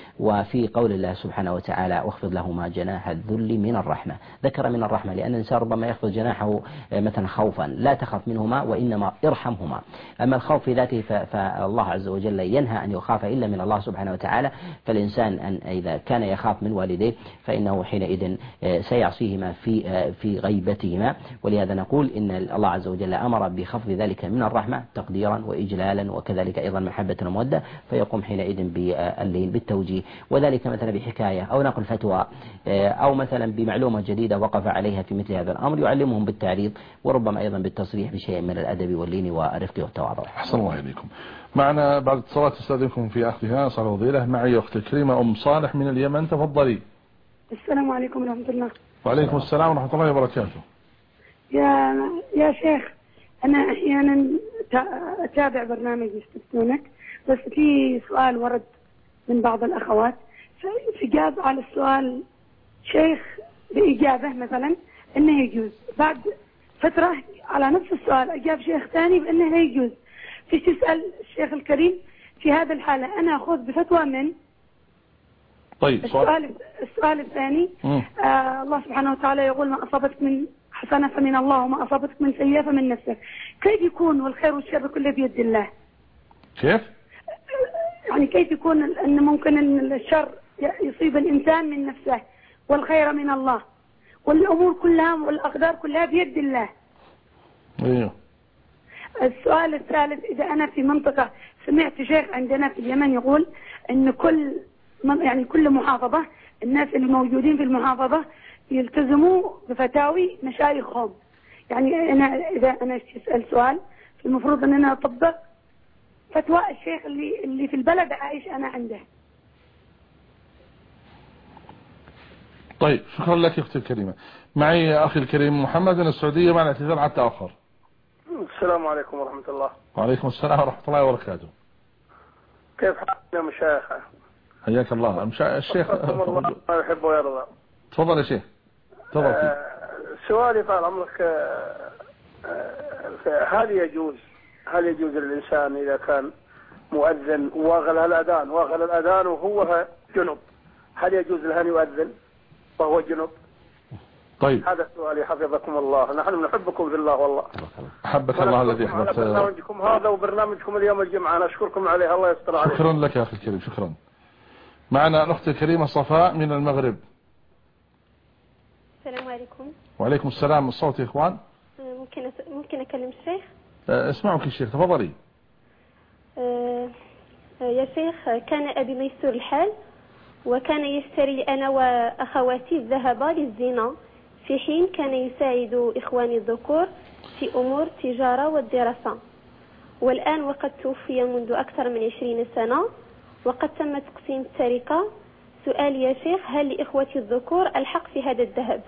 وفي قول الله سبحانه وتعالى واخفض لهما جناح الذل من الرحمة، ذكر من الرحمة لأن الإنسان ربما يخفض جناحه مثلا خوفا، لا تخف منهما وإنما ارحمهما. أما الخوف في ذاته فالله عز وجل ينهى أن يخاف إلا من الله سبحانه وتعالى، فالإنسان أن إذا كان يخاف من والديه فإنه حينئذ سيعصيهما في غيبتهما. ولهذا نقول إن الله عز وجل أمر بخفض ذلك من الرحمة تقديرا وإجلالا، وكذلك أيضا محبة ومودة، فيقوم حينئذ باللين بالتوجيه، وذلك مثلا بحكاية أو نقل فتوى أو مثلا بمعلومة جديدة وقف عليها في مثل هذا الأمر، يعلمهم بالتعريض وربما أيضا بالتصريح بشيء من الأدب واللين والرفق والتواضع. أحسن الله إليكم. معنا بعد اتصالات استاذنكم في أخذها صار فضيلة. معي أخت الكريمة أم صالح من اليمن، تفضلي. السلام عليكم ورحمة الله. وعليكم السلام ورحمة الله وبركاته. يا شيخ، أنا أحيانا أتابع برنامج يستفتونك، بس في سؤال ورد من بعض الأخوات، فإجابة على السؤال شيخ بإجابة مثلا أنه يجوز، بعد فترة على نفس السؤال أجاب شيخ ثاني بأنه لا يجوز. فيش تسأل الشيخ الكريم في هذا الحالة أنا أخذ بفتوى من؟ طيب السؤال الثاني، الله سبحانه وتعالى يقول ما أصابتك من حسنة فمن الله وما أصابتك من سيئة فمن نفسك، كيف يكون والخير والشر كله بيد الله؟ كيف؟ يعني كيف يكون أن ممكن أن الشر يصيب الإنسان من نفسه والخير من الله والأمور كلها والأقدار كلها بيد الله؟ ايوه. السؤال الثالث، إذا أنا في منطقة سمعت شيخ عندنا في اليمن يقول أن كل محافظة الناس اللي موجودين في المحافظة يلتزموا بفتاوي مشايخهم، يعني إذا أنا أسأل سؤال المفروض أن أنا أطبق فتوى الشيخ اللي في البلد عايش أنا عنده. طيب شكرا لك يا أختي الكريمة. معي أخي الكريم محمد من السعودية، مع الاعتذار على التأخر. السلام عليكم ورحمة الله. وعليكم السلام ورحمة الله وبركاته. كيف حالك يا مشايخ؟ حياك الله. الشيخ الله يحب ويرضى. تفضل يا شيخ. تفضل. سؤالي طال عمرك، هل يجوز للإنسان إذا كان مؤذن واغل الأذان وهو جنب، هل يجوز له أن يؤذن وهو جنب؟ طيب هذا سؤالي حفظكم الله. نحن نحبكم في الله والله. أحبك الله الذي أحببت. برنامجكم هذا وبرنامجكم اليوم الجمعة أنا أشكركم عليه، الله يستر عليكم. شكرا لك يا أخي الكريم. شكرا. معنا الأخت الكريمة صفاء من المغرب. السلام عليكم. وعليكم السلام. الصوت يا إخوان. ممكن أكلم الشيخ؟ اسمعك الشيخ، تفضلي. يا شيخ، كان أبي ميسور الحال وكان يشتري أنا وأخواتي الذهب للزنا، في حين كان يساعد إخواني الذكور في أمور التجارة والدراسة، والآن وقد توفي منذ أكثر من 20 سنة وقد تم تقسيم التركة. سؤالي يا شيخ، هل لإخوتي الذكور الحق في هذا الذهب؟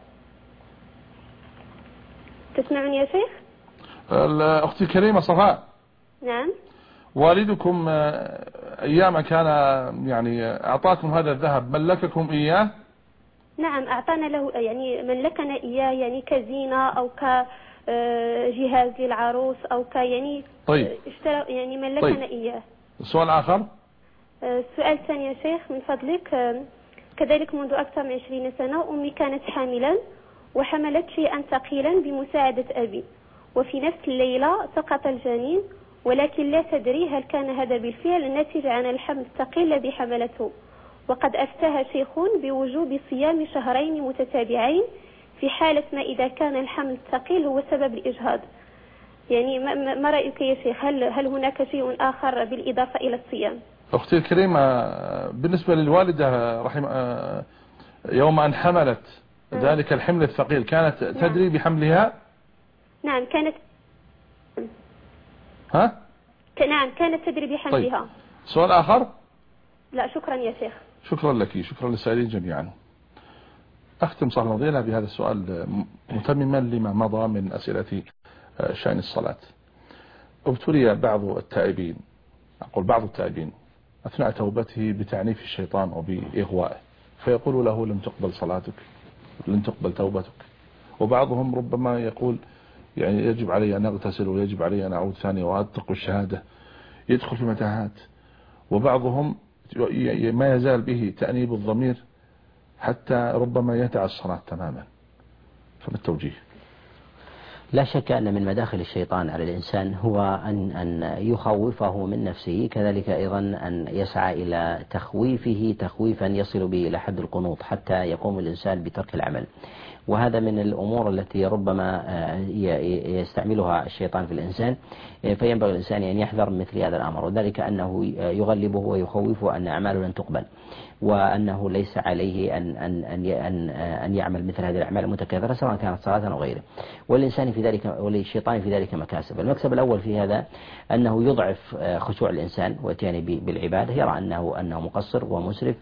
تسمعني يا شيخ؟ أختي الكريمة صفاء. نعم. والدكم أيام كان يعني أعطاكم هذا الذهب ملككم إياه؟ نعم أعطانا له، يعني ملكنا إياه يعني كزينة أو كجهاز للعروس أو يعني طيب اشترى يعني ملكنا طيب. إياه. سؤال آخر. السؤال الثاني يا شيخ من فضلك، كذلك منذ أكثر من 20 سنة أمي كانت حاملا وحملت شيئا ثقيلا بمساعدة أبي، وفي نفس الليلة سقط الجنين، ولكن لا تدري هل كان هذا بالفعل ناتجا عن الحمل الثقيل الذي حملته. وقد أفتاها شيخ بوجوب صيام شهرين متتابعين في حالة ما إذا كان الحمل الثقيل هو سبب الإجهاض. يعني ما رأيك يا شيخ، هل هناك شيء آخر بالإضافة إلى الصيام؟ أختي الكريمة، بالنسبة للوالدة يوم أن حملت ذلك الحمل الثقيل كانت تدري بحملها؟ نعم كانت. نعم كانت تدري بحملها. طيب. سؤال آخر؟ لا شكرا يا شيخ. شكرا لك. شكرا للسائلين جميعا. أختم صاحب الفضيلة بهذا السؤال متمما لما مضى من أسئلة شأن الصلاة. ابتلي بعض التائبين، أقول بعض التائبين، أثناء توبته بتعنيف الشيطان وبإغوائه، فيقول له لن تقبل صلاتك، لن تقبل توبتك. وبعضهم ربما يقول يعني يجب علي أن أغتسل ويجب علي أن أعود ثانية وأتقوا الشهادة، يدخل في متاهات. وبعضهم ما يزال به تأنيب الضمير حتى ربما يدع الصلاة تماما، فما التوجيه؟ لا شك أن من مداخل الشيطان على الإنسان هو أن يخوفه من نفسه، كذلك أيضا أن يسعى إلى تخويفه تخويفا يصل به إلى حد القنوط حتى يقوم الإنسان بترك العمل. وهذا من الأمور التي ربما يستعملها الشيطان في الإنسان، فينبغي الإنسان أن يحذر من مثل هذا الأمر، وذلك أنه يغلبه ويخوفه أن أعماله لن تقبل، وأنه ليس عليه أن يعمل مثل هذه الأعمال المتكاثرة سواء كانت صلاة أو غيره. والإنسان في ذلك وللشيطان في ذلك مكاسب. المكسب الأول في هذا أنه يضعف خشوع الإنسان واتيانه بالعبادة، يرى أنه مقصر ومسرف،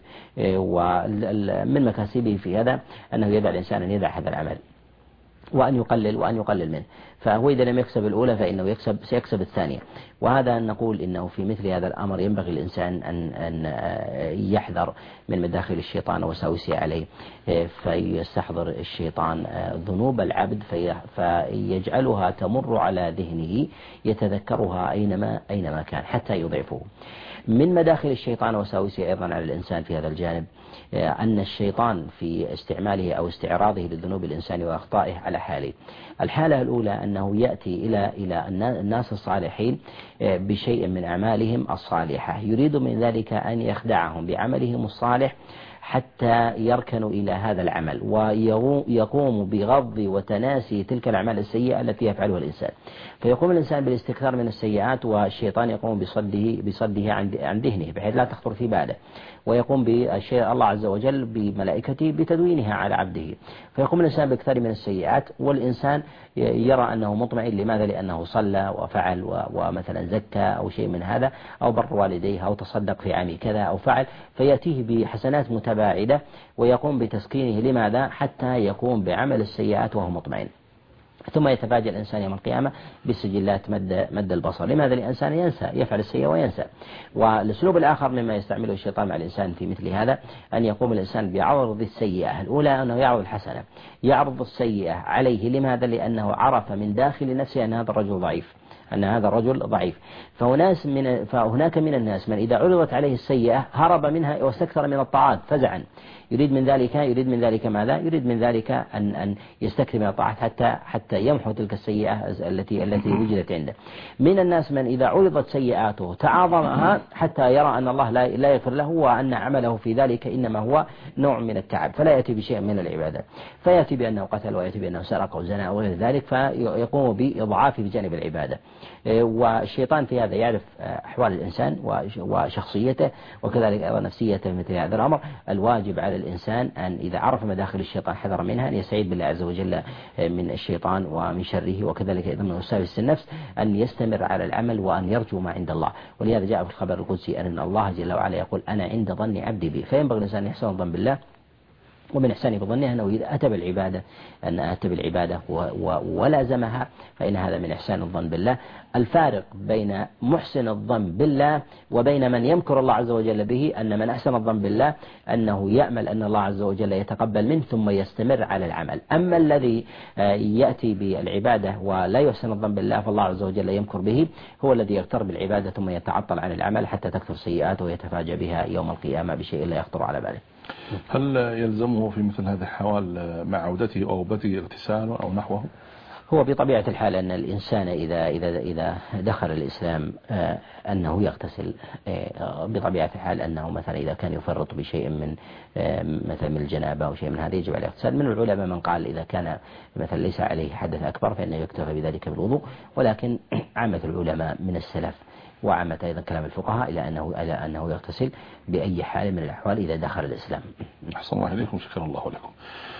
ومن مكاسبه في هذا أنه يدع الإنسان أن يدع هذا العمل وأن يقلل منه. فهو إذا لم يكسب الأولى فإنه سيكسب الثانية. وهذا أن نقول إنه في مثل هذا الأمر ينبغي الإنسان أن يحذر من مداخل الشيطان ووساوسه عليه، فيستحضر الشيطان ذنوب العبد فيجعلها تمر على ذهنه يتذكرها أينما كان حتى يضعفه. من مداخل الشيطان ووساوسه أيضا على الإنسان في هذا الجانب أن الشيطان في استعماله أو استعراضه لذنوب الإنسان وأخطائه على حالين. الحالة الأولى أنه يأتي إلى الناس الصالحين بشيء من أعمالهم الصالحة، يريد من ذلك أن يخدعهم بعملهم الصالح حتى يركنوا إلى هذا العمل، ويقوم بغض وتناسي تلك الأعمال السيئة التي يفعلها الإنسان، فيقوم الإنسان بالاستكثار من السيئات، والشيطان يقوم بصده عن ذهنه بحيث لا تخطر في باله، ويقوم الله عز وجل بملائكته بتدوينها على عبده، فيقوم الإنسان باكثار من السيئات، والإنسان يرى أنه مطمئن. لماذا؟ لأنه صلى وفعل ومثلا زكى أو شيء من هذا، أو بر والديه، أو تصدق في عام كذا أو فعل، فيأتيه بحسنات متباعدة ويقوم بتسكينه. لماذا؟ حتى يقوم بعمل السيئات وهو مطمئن. ثم يتفاجأ الإنسان يوم القيامة بالسجلات مد البصر. لماذا؟ الإنسان ينسى، يفعل السيئة وينسى. والأسلوب الآخر مما يستعمله الشيطان مع الإنسان في مثل هذا أن يقوم الإنسان بعرض السيئة. الأولى أنه يعرض الحسنة، يعرض السيئة عليه. لماذا؟ لأنه عرف من داخل نفسه أن هذا الرجل ضعيف، فهناك من الناس من إذا عرضت عليه السيئة هرب منها واستكثر من الطاعات فزعا، يريد من ذلك ماذا؟ يريد من ذلك أن يستكثر من الطاعات حتى يمحو تلك السيئة التي وجدت عنده. من الناس من إذا عرضت سيئاته تعاظمها حتى يرى أن الله لا يغفر له، وأن عمله في ذلك إنما هو نوع من التعب، فلا يأتي بشيء من العبادة، فيأتي بأنه قتل، ويأتي بأنه سرق وزنى وغير ذلك، فيقوم بإضعاف بجانب العبادة. والشيطان في هذا يعرف أحوال الإنسان وشخصيته، وكذلك أيضا نفسيته. مثل هذا الأمر الواجب على الإنسان أن إذا عرف مداخل الشيطان حذر منها، أن يستعيذ بالله عز وجل من الشيطان ومن شره، وكذلك أيضا من وساوس النفس، أن يستمر على العمل وأن يرجو ما عند الله. ولهذا جاء في الخبر القدسي أن الله جل وعلا يقول أنا عند ظن عبدي بي، فينبغي الإنسان يحسن الظن بالله، ومن إحسانه بظنه أنه إذا أتى بالعبادة ولازمها فإن هذا من إحسان الظن بالله. الفارق بين محسن الظن بالله وبين من يمكر الله عز وجل به أن من أحسن الظن بالله أنه يأمل أن الله عز وجل يتقبل منه ثم يستمر على العمل. أما الذي يأتي بالعبادة ولا يحسن الظن بالله فالله عز وجل يمكر به، هو الذي يغتر بالعبادة ثم يتعطل عن العمل حتى تكثر سيئاته ويتفاجأ بها يوم القيامة بشيء لا يخطر على باله. هل يلزمه في مثل هذه الحوال مع عودته أو غربته اغتسال أو نحوه؟ هو بطبيعة الحال أن الإنسان إذا دخل الإسلام أنه يغتسل، بطبيعة الحال أنه مثلا إذا كان يفرط بشيء من مثلا من الجنابة أو شيء من هذا يجب عليه الاغتسال. من العلماء من قال إذا كان مثلا ليس عليه حدث أكبر فإنه يكتفى بذلك بالوضوء، ولكن عامة العلماء من السلف وعامة أيضا كلام الفقهاء إلى أنه يغتسل بأي حال من الأحوال إذا دخل الإسلام. أحسن الله إليكم، شكر الله لكم.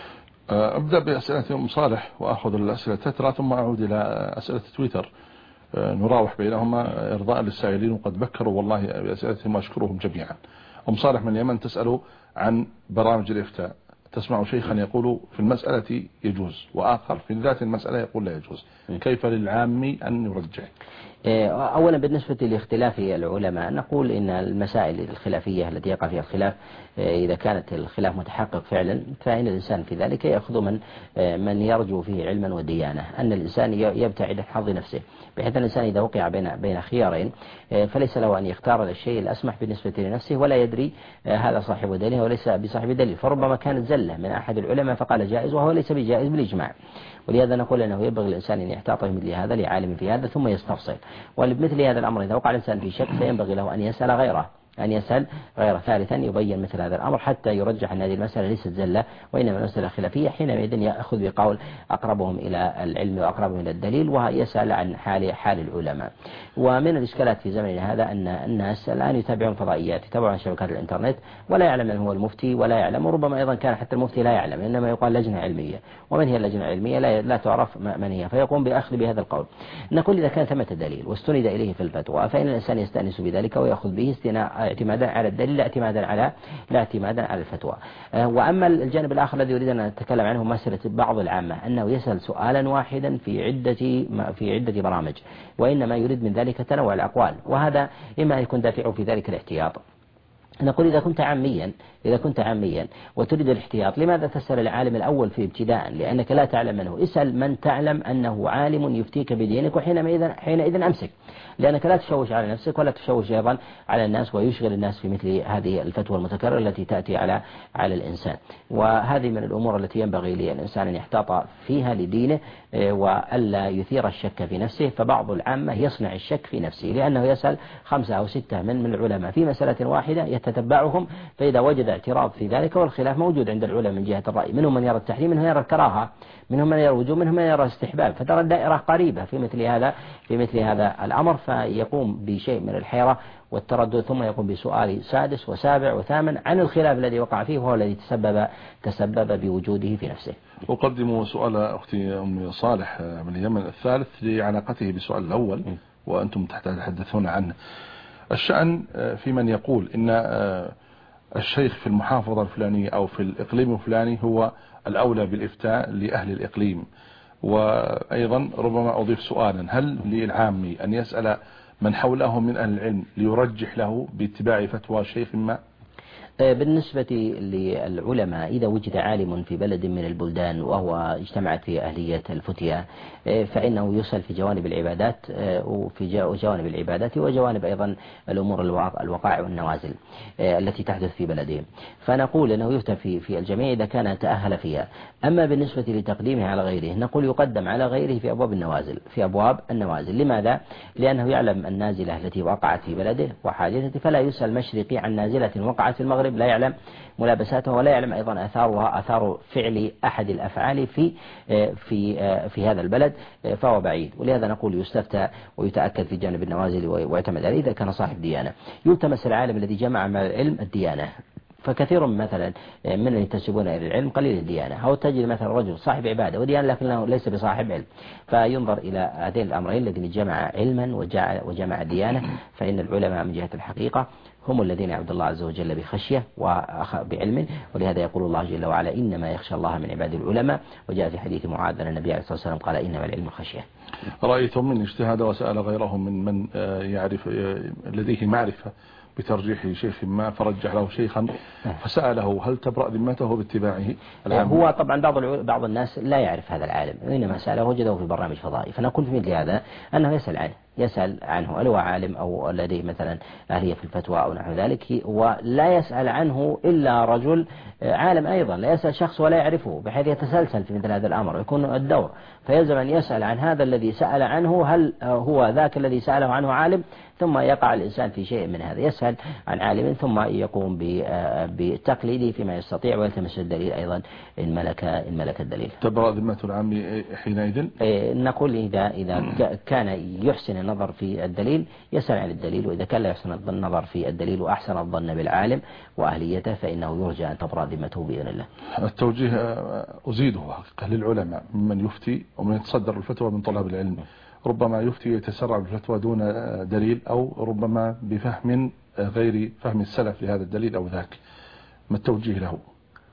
أبدأ بأسئلة أم صالح وأخذ الأسئلة تترى ثم أعود إلى أسئلة تويتر نراوح بينهما إرضاء للسائلين، وقد بكروا والله بأسئلتهم وأشكرهم جميعا. أم صالح من اليمن تسأل عن برامج الإفتاء، تسمع شيخا يقول في المسألة يجوز، وآخر في ذات المسألة يقول لا يجوز، كيف للعامي أن يرجح؟ أولا بالنسبة لاختلاف العلماء نقول إن المسائل الخلافية التي يقع فيها الخلاف إذا كانت الخلاف متحقق فعلا فإن الإنسان في ذلك يأخذ من يرجو فيه علما وديانة، أن الإنسان يبتعد عن حظ نفسه، بحيث الإنسان إذا وقع بين خيارين فليس له أن يختار الشيء الأسمح بالنسبة لنفسه، ولا يدري هذا صاحب دليل وليس بصاحب دليل، فربما كانت زلة من أحد العلماء فقال جائز وهو ليس بجائز بالإجماع. ولهذا نقول أنه ينبغي الإنسان أن يحتاط مثل هذا لعالم في هذا ثم يستفصل. ولمثل هذا الأمر إذا وقع الإنسان في شك فينبغي له أن يسأل غيره، ثالثا يبين مثل هذا الأمر حتى يرجح أن هذه المسألة ليست زلة وإنما المسألة خلافية، حينئذ يأخذ بقول أقربهم إلى العلم وأقربهم إلى الدليل ويسأل عن حال العلماء. ومن الإشكالات في زمننا هذا أن الناس الآن يتابعون فضائيات، يتابعون شبكات الإنترنت ولا يعلم من هو المفتي ولا يعلم، وربما أيضا كان حتى المفتي لا يعلم، إنما يقال لجنة علمية، ومن هي اللجنة العلمية لا تعرف من هي، فيقوم بأخذ بهذا القول. نقول إذا كان ثمة دليل واستند إليه في الفتوى فإن الإنسان يستأنس بذلك ويأخذ به اعتمادا على الدليل لا اعتمادا على الفتوى. وأما الجانب الآخر الذي يريد أن نتكلم عنه مسألة بعض العامة أنه يسأل سؤالا واحدا في عدة برامج، وإنما يريد من ذلك تنوع الأقوال، وهذا إما أن يكون دافعه في ذلك الاحتياط. نقول إذا كنت عاميا وتريد الاحتياط لماذا تسأل العالم الأول في ابتداء؟ لأنك لا تعلم منه، اسأل من تعلم أنه عالم يفتيك بدينك، وحينئذ أمسك، لأنك لا تشوش على نفسك ولا تشوش أيضا على الناس ويشغل الناس في مثل هذه الفتوى المتكررة التي تأتي على الإنسان. وهذه من الأمور التي ينبغي للإنسان أن يحتاط فيها لدينه وألا يثير الشك في نفسه. فبعض العامة يصنع الشك في نفسه لأنه يسأل 5 أو 6 من العلماء في مسألة واحدة يتتبعهم، فإذا وجد اعتراض في ذلك والخلاف موجود عند العلماء من جهة الرأي، منهم من يرى التحريم، منهم من يرى الكراهة، منهم من يرى الوجوب، منهم من يرى الاستحباب، فترى الدائرة قريبة في مثل هذا الأمر، فيقوم بشيء من الحيرة والتردد ثم يقوم بسؤال 6 و7 و8 عن الخلاف الذي وقع فيه وهو الذي تسبب بوجوده في نفسه. أقدم سؤال أختي أم صالح من اليمن الثالث لعلاقته بالسؤال الأول وأنتم تتحدثون عنه. الشأن في من يقول إن الشيخ في المحافظة الفلانية أو في الإقليم الفلاني هو الأولى بالإفتاء لأهل الإقليم، وأيضا ربما أضيف سؤالا: هل للعامي أن يسأل من حوله من أهل العلم ليرجح له باتباع فتوى شيخ ما؟ بالنسبة للعلماء إذا وجد عالم في بلد من البلدان وهو اجتمعت في أهلية الفتية فإنه يسأل في جوانب العبادات وجوانب أيضا الأمور الوقائع والنوازل التي تحدث في بلدهم، فنقول أنه يفتى في الجميع إذا كان تأهل فيها. أما بالنسبة لتقديمه على غيره نقول يقدم على غيره في أبواب النوازل. لماذا؟ لأنه يعلم النازلة التي وقعت في بلده وحاجته، فلا يسأل مشرقي عن نازلة وقعت في المغرب لا يعلم ملابساتها ولا يعلم أيضا أثار فعل أحد الأفعال في هذا البلد، فهو بعيد. ولهذا نقول يستفتى ويتأكد في جانب النوازل ويعتمد عليه إذا كان صاحب ديانة. يلتمس العالم الذي جمع مع العلم الديانة، فكثير مثلا من ينتسبون إلى العلم قليل الديانة، أو تجد مثلا رجل صاحب عبادة وديانة لكنه ليس بصاحب علم، فينظر إلى هذين الأمرين الذين جمع علما وجمع ديانة، فإن العلماء من جهة الحقيقة هم الذين يعبد الله عز وجل بخشية وبعلم، ولهذا يقول الله جل وعلا: إنما يخشى الله من عباد العلماء. وجاء في حديث معاذ أن النبي عليه الصلاة والسلام قال: إنما العلم خشية. رأيتم من اجتهاد وسأل غيرهم من يعرف لديه معرفة بترجيح شيخ ما فرجح له شيخا فسأله هل تبرأ ذمته باتباعه؟ هو طبعا بعض الناس لا يعرف هذا العالم، إنما سأله وجده في برنامج فضائي، فنقول في مثل هذا أنه يسأل عنه هل هو عالم أو لديه مثلا أهلية في الفتوى أو نحو ذلك، ولا يسأل عنه إلا رجل عالم أيضا، لا يسأل شخص ولا يعرفه بحيث يتسلسل في مثل هذا الأمر ويكون الدور، فيلزم أن يسأل عن هذا الذي سأل عنه هل هو ذاك الذي سأله عنه عالم، ثم يقع الإنسان في شيء من هذا، يسأل عن عالم ثم يقوم بتقليده فيما يستطيع ويلتمس الدليل أيضا إن ملك الدليل. تبرأ ذمة العام حينئذ؟ نقول إذا كان يحسن النظر في الدليل يسأل عن الدليل، وإذا كان لا يحسن النظر في الدليل وأحسن الظن بالعالم وأهليته فإنه يرجى أن تبرأ ذمته بإذن الله. التوجيه أزيده للعلماء ممن يفتي ومن يتصدر الفتوى من طلاب العلم، ربما يفتي يتسرع بالفتوى دون دليل أو ربما بفهم غير فهم السلف لهذا الدليل أو ذاك، ما التوجيه له؟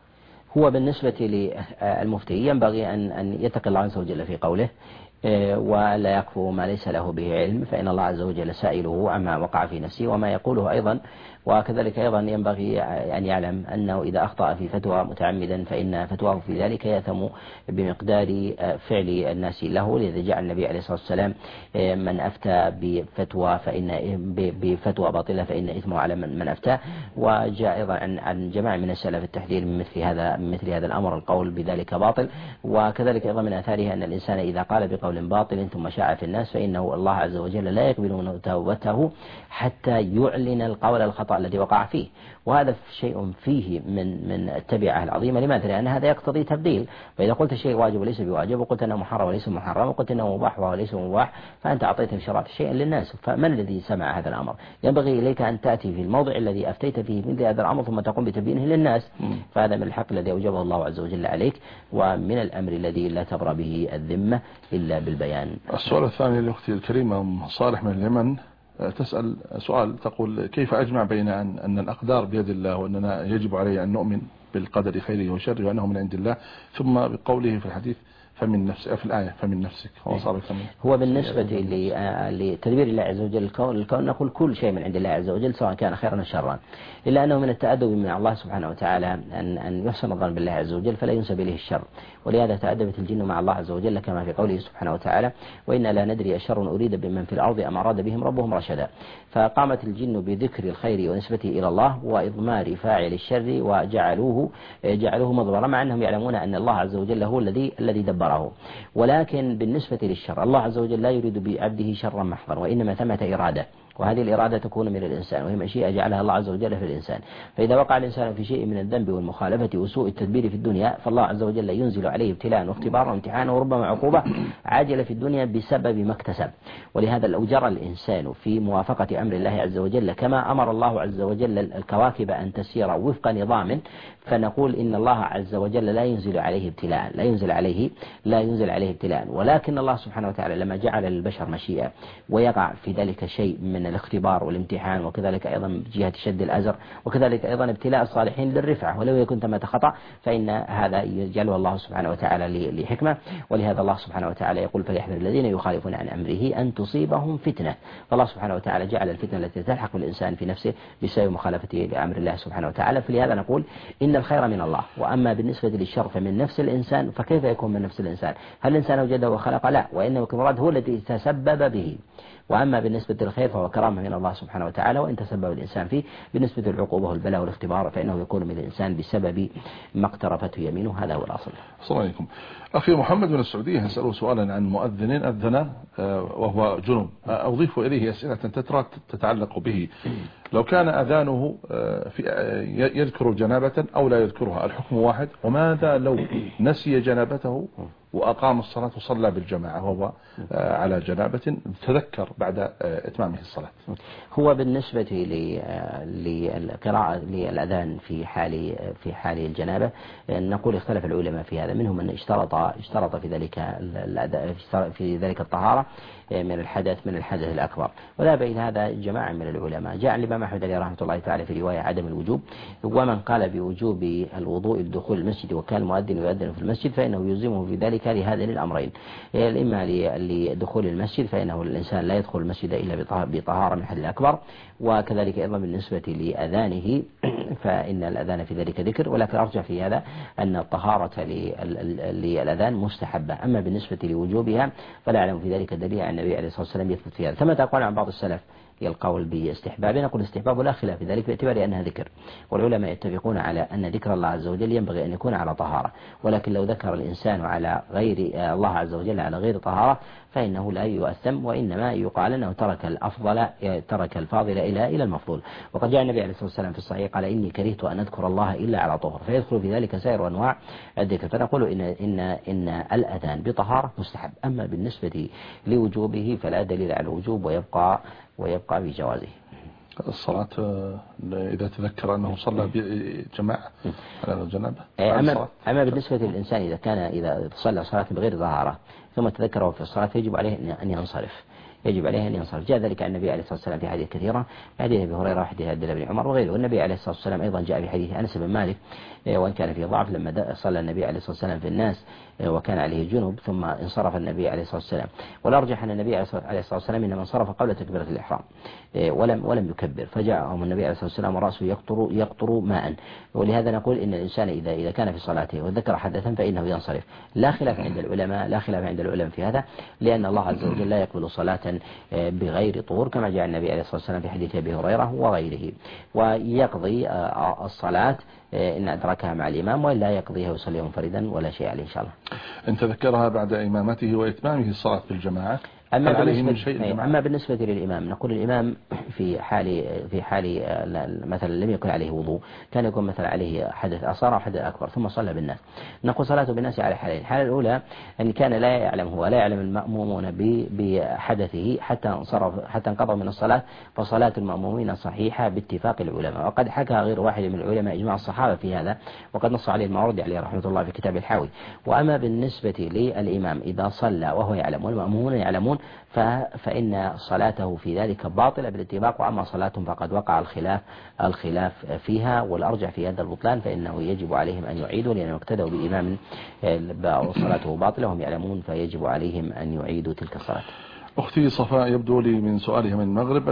هو بالنسبة للمفتي ينبغي أن يتقي الله عز وجل في قوله ولا يكفو ما ليس له به علم، فإن الله عز وجل سائله عما وقع في نفسه وما يقوله أيضا. وكذلك أيضا ينبغي أن يعلم أنه إذا أخطأ في فتوى متعمدا فإن فتواه في ذلك يأثم بمقدار فعل الناس له، لذا جعل النبي عليه الصلاة والسلام من أفتى بفتوى باطلة فإن إثمه على من أفتى. وجاء أيضا عن جماعة من السلف التحذير من مثل هذا الأمر، القول بذلك باطل. وكذلك أيضا من آثاره أن الإنسان إذا قال بقول باطل ثم شاع في الناس فإنه الله عز وجل لا يقبل توبته حتى يعلن القول الخطأ الذي وقع فيه، وهذا شيء فيه من التبعة العظيمة. لماذا؟ لأن هذا يقتضي تبديل، فإذا قلت شيء واجب وليس بواجب، وقلت أنه محرم وليس محرم، وقلت أنه مباح وليس مباح، فأنت أعطيت بشرط شيئا للناس، فمن الذي سمع هذا الأمر؟ ينبغي إليك أن تأتي في الموضع الذي أفتيت فيه مثل هذا الأمر ثم تقوم بتبيينه للناس، فهذا من الحق الذي أوجبه الله عز وجل عليك، ومن الأمر الذي لا تبرى به الذمة إلا بالبيان. السؤال الثاني لأختي الكريمة صالح من اليمن تسأل سؤال، تقول: كيف أجمع بين أن الأقدار بيد الله وأننا يجب علي أن نؤمن بالقدر خيره وشره وأنه من عند الله، ثم بقوله في الحديث فمن نفسك، في الآية فمن نفسك هو بالنسبة لتدبير الله عز وجل الكون نقول كل شيء من عند الله عز وجل سواء كان خيرا أو شرا، إلا أنه من التأدب من الله سبحانه وتعالى أن يحسن الظن بالله عز وجل فلا ينسب إليه الشر، ولهذا تأدبت الجن مع الله عز وجل كما في قوله سبحانه وتعالى: وإنا لا ندري أشر أريد بمن في الأرض أم أراد بهم ربهم رشدا. فقامت الجن بذكر الخير ونسبته إلى الله وإضمار فاعل الشر وجعلوه مضمرا، مع أنهم يعلمون أن الله عز وجل هو الذي دبره. ولكن بالنسبة للشر الله عز وجل لا يريد بعبده شرا محضا، وإنما ثمة إرادة، وهذه الإرادة تكون من الإنسان، وهي مشيئة جعلها الله عز وجل في الإنسان. فإذا وقع الإنسان في شيء من الذنب والمخالفة وسوء التدبير في الدنيا فالله عز وجل ينزل عليه ابتلاء واختبارا وامتحانا وربما عقوبة عاجلة في الدنيا بسبب ما اكتسب. ولهذا لو جرى الإنسان في موافقة أمر الله عز وجل كما أمر الله عز وجل الكواكب أن تسير وفق نظام، فنقول إن الله عز وجل لا ينزل عليه ابتلاء، ولكن الله سبحانه وتعالى لما جعل للبشر مشيئة ويقع في ذلك شيء من الاختبار والامتحان، وكذلك أيضا جهة شد الأزر، وكذلك أيضا ابتلاء الصالحين للرفعة، ولو يكن ثمة خطأ فإن هذا يجعله الله سبحانه وتعالى لحكمة. ولهذا الله سبحانه وتعالى يقول: فليحذر الذين يخالفون عن أمره أن تصيبهم فتنة. فالله سبحانه وتعالى جعل الفتنة التي تلحق بالإنسان في نفسه بسبب مخالفته لأمر الله سبحانه وتعالى. فلهذا نقول إن الخير من الله، وأما بالنسبة للشر فمن نفس الإنسان. فكيف يكون من نفس الإنسان؟ هل الإنسان وجده وخلق؟ لا، وإنما المراد هو الذي تسبب به. وأما بالنسبة للخير فهو كرامة من الله سبحانه وتعالى، وإن تسبب الإنسان فيه. بالنسبة للعقوبة والبلاء والاختبار فإنه يكون من الإنسان بسبب ما اقترفته يمينه، هذا هو الأصل. السلام عليكم. أخي محمد من السعودية يسأله سؤالا عن مؤذن أذن وهو جنوب، أضيف إليه أسئلة تتعلق به. لو كان أذانه يذكر جنابة أو لا يذكرها، الحكم واحد؟ وماذا لو نسي جنابته وأقام الصلاة وصلى بالجماعة وهو على جنابة تذكر بعد إتمامه الصلاة؟ هو بالنسبة للقراءة للأذان في حال الجنابة نقول اختلف العلماء في هذا، منهم من اشترط في ذلك الطهارة من الحدث الأكبر، وذهب إلى هذا جماعة من العلماء. جاء الإمام أحمد عليه رحمة الله تعالى في رواية عدم الوجوب، ومن قال بوجوب الوضوء لدخول المسجد وكان المؤذن يؤذن في المسجد فإنه يلزمه في ذلك لهذين الأمرين: إما لدخول المسجد فإنه الإنسان لا يدخل المسجد إلا بطهارة من الحدث الأكبر، وكذلك أيضا بالنسبة لأذانه فإن الأذان في ذلك ذكر، ولكن أرجع في هذا أن الطهارة للأذان مستحبة. أما بالنسبة لوجوبها فلا أعلم في ذلك دليل عن النبي عليه الصلاة والسلام يثبت في هذا. ثم تقول عن بعض السلف القول باستحباب، نقول استحباب لا خلاف في ذلك باعتبار أنها ذكر، والعلماء يتفقون على أن ذكر الله عز وجل ينبغي أن يكون على طهارة، ولكن لو ذكر الإنسان على غير الله عز وجل على غير طهارة فإنه لا يؤثم، وإنما يقال أنه ترك الفاضل إلى المفضول. وقد جاء النبي عليه الصلاة والسلام في الصحيح قال: إني كرهت أن أذكر الله إلا على طهر، فيدخل في ذلك سائر أنواع الذكر. فنقول إن الأذان بطهارة مستحب، أما بالنسبة لوجوبه فلا دليل على الوجوب ويبقى بجوازه. الصلاة إذا تذكر أنه صلى بجماعة على الجنابة. أما بالنسبة للإنسان إذا صلى صلاة بغير طهارة ثم تذكره في الصلاة يجب عليه أن ينصرف، يجب عليه أن ينصرف. جاء ذلك عن النبي عليه الصلاة والسلام في حديث كثيرة، في حديث أبي هريرة وحديث عبد الله بن عمر وغيره. والنبي عليه الصلاة والسلام أيضا جاء في حديث أنس بن مالك وإن كان فيه ضعف، لما صلى النبي عليه الصلاة والسلام في الناس وكان عليه جنب ثم انصرف النبي عليه الصلاة والسلام. والأرجح أن النبي عليه الصلاة والسلام إنما انصرف قبل تكبيرة الإحرام ولم يكبر، فجاءهم النبي عليه الصلاة والسلام ورأسه يقطر ماء. ولهذا نقول إن الإنسان إذا كان في صلاته وذكر حدثا فإنه ينصرف. لا خلاف عند العلماء في هذا، لأن الله عز وجل لا يقبل صلاة بغير طهور كما جاء النبي عليه الصلاة والسلام في حديث أبي هريرة وغيره. ويقضي الصلاة إن أدركها مع الإمام، وإلا يقضيها ويصلي منفردا ولا شيء عليه إن شاء الله. أنت ذكرها بعد إمامته وإتمامه الصلاة في الجماعة. أما بالنسبة للإمام نقول الإمام في حال مثلا لم يكن عليه وضوء، كان يكون مثلا عليه حدث أصغر أو حدث أكبر ثم صلى بالناس، نقول صلاته بالناس على حالين. الحالة الأولى أن كان لا يعلم هو لا يعلم المأمومون بحدثه حتى انقضوا من الصلاة، فصلاة المأمومين صحيحة باتفاق العلماء. وقد حكى غير واحد من العلماء إجماع الصحابة في هذا، وقد نص عليه الماوردي عليه رحمة الله في كتاب الحاوي. وأما بالنسبة للإمام إذا صلى وهو يعلم والمأمومون يعلمون فإن صلاته في ذلك باطلة بالاتفاق. وأما صلاتهم فقد وقع الخلاف فيها، والأرجح في هذا البطلان فإنه يجب عليهم أن يعيدوا، لأنهم اقتدوا بإمام صلاته باطلة وهم يعلمون، فيجب عليهم أن يعيدوا تلك الصلاة. أختي صفاء يبدو لي من سؤالها من المغرب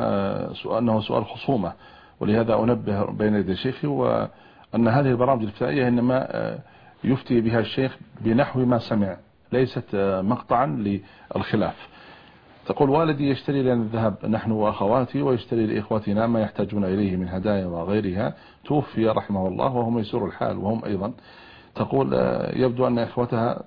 أنه سؤال خصومة، ولهذا أنبه بين يدي شيخي وأن هذه البرامج الفتائية إنما يفتي بها الشيخ بنحو ما سمع، ليست مقطعا للخلاف. تقول والدي يشتري لنا الذهب نحن وأخواتي، ويشتري لإخوتنا ما يحتاجون إليه من هدايا وغيرها، توفي رحمه الله وهم يسر الحال وهم أيضا. تقول يبدو أن إخوتها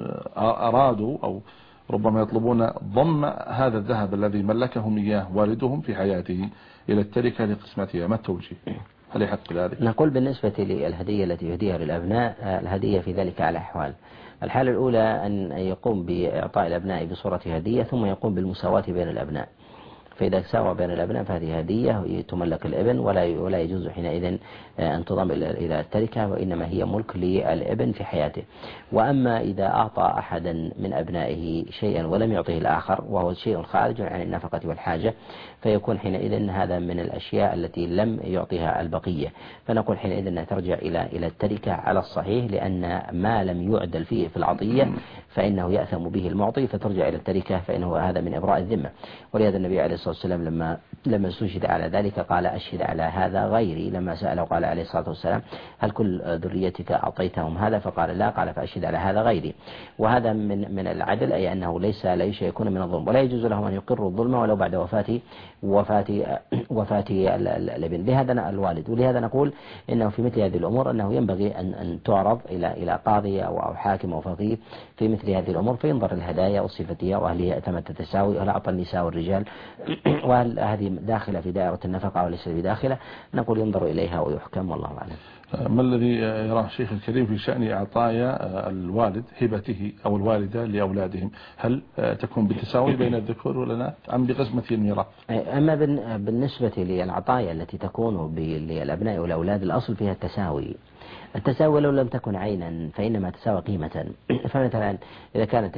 أرادوا أو ربما يطلبون ضم هذا الذهب الذي ملكهم إياه والدهم في حياته إلى التركة لقسمتها، ما التوجيه؟ هل يحق ذلك؟ نقول بالنسبة للهدية التي يهديها للأبناء، الهدية في ذلك على أحوال. الحالة الأولى أن يقوم بإعطاء الأبناء بصورة هدية، ثم يقوم بالمساواة بين الأبناء. فإذا ساوى بين الأبناء فهذه هدية تملك الابن، ولا يجوز حينئذ أن تضم إلى التركة، وإنما هي ملك للابن في حياته. وأما إذا أعطى أحدا من أبنائه شيئا ولم يعطيه الآخر وهو شيء خارج عن النفقة والحاجة، فيكون حينئذ هذا من الأشياء التي لم يعطيها البقية، فنقول حينئذ أنها ترجع إلى التركة على الصحيح، لأن ما لم يعدل فيه في العطية فإنه يأثم به المعطي، فترجع إلى التركة، فإنه هذا من إبراء الذمة. ولهذا النبي عليه الصلاة والسلام لما استشهد على ذلك قال أشهد على هذا غيري. لما سأله قال عليه الصلاة والسلام هل كل ذريتك أعطيتهم هذا؟ فقال لا. قال فأشهد على هذا غيري. وهذا من العدل، أي أنه ليس يكون من الظلم، ولا يجوز لهم أن يقروا الظلم ولو بعد وفاة الابن. لهذا الوالد، ولهذا نقول إنه في مثل هذه الأمور أنه ينبغي أن تعرض إلى قاضي أو حاكم أو فقيه في مثل هذه الأمور، فينظر الهدايا وصفتها وهل هي أتمت التساوي، وهل أعطى النساء والرجال، وهل هذه داخلة في دائرة النفقة أو ليست بداخلة. نقول ينظر إليها ويحكم، والله أعلم. ما الذي يراه الشيخ الكريم في شأن إعطايا الوالد هبته أو الوالدة لأولادهم؟ هل تكون بالتساوي بين الذكور والإناث أم بقسمة الميراث؟ أما بالنسبة للعطايا التي تكون للأبناء والأولاد، الأصل فيها التساوي لو لم تكن عينا فإنما تساوي قيمة. فمثلا إذا كانت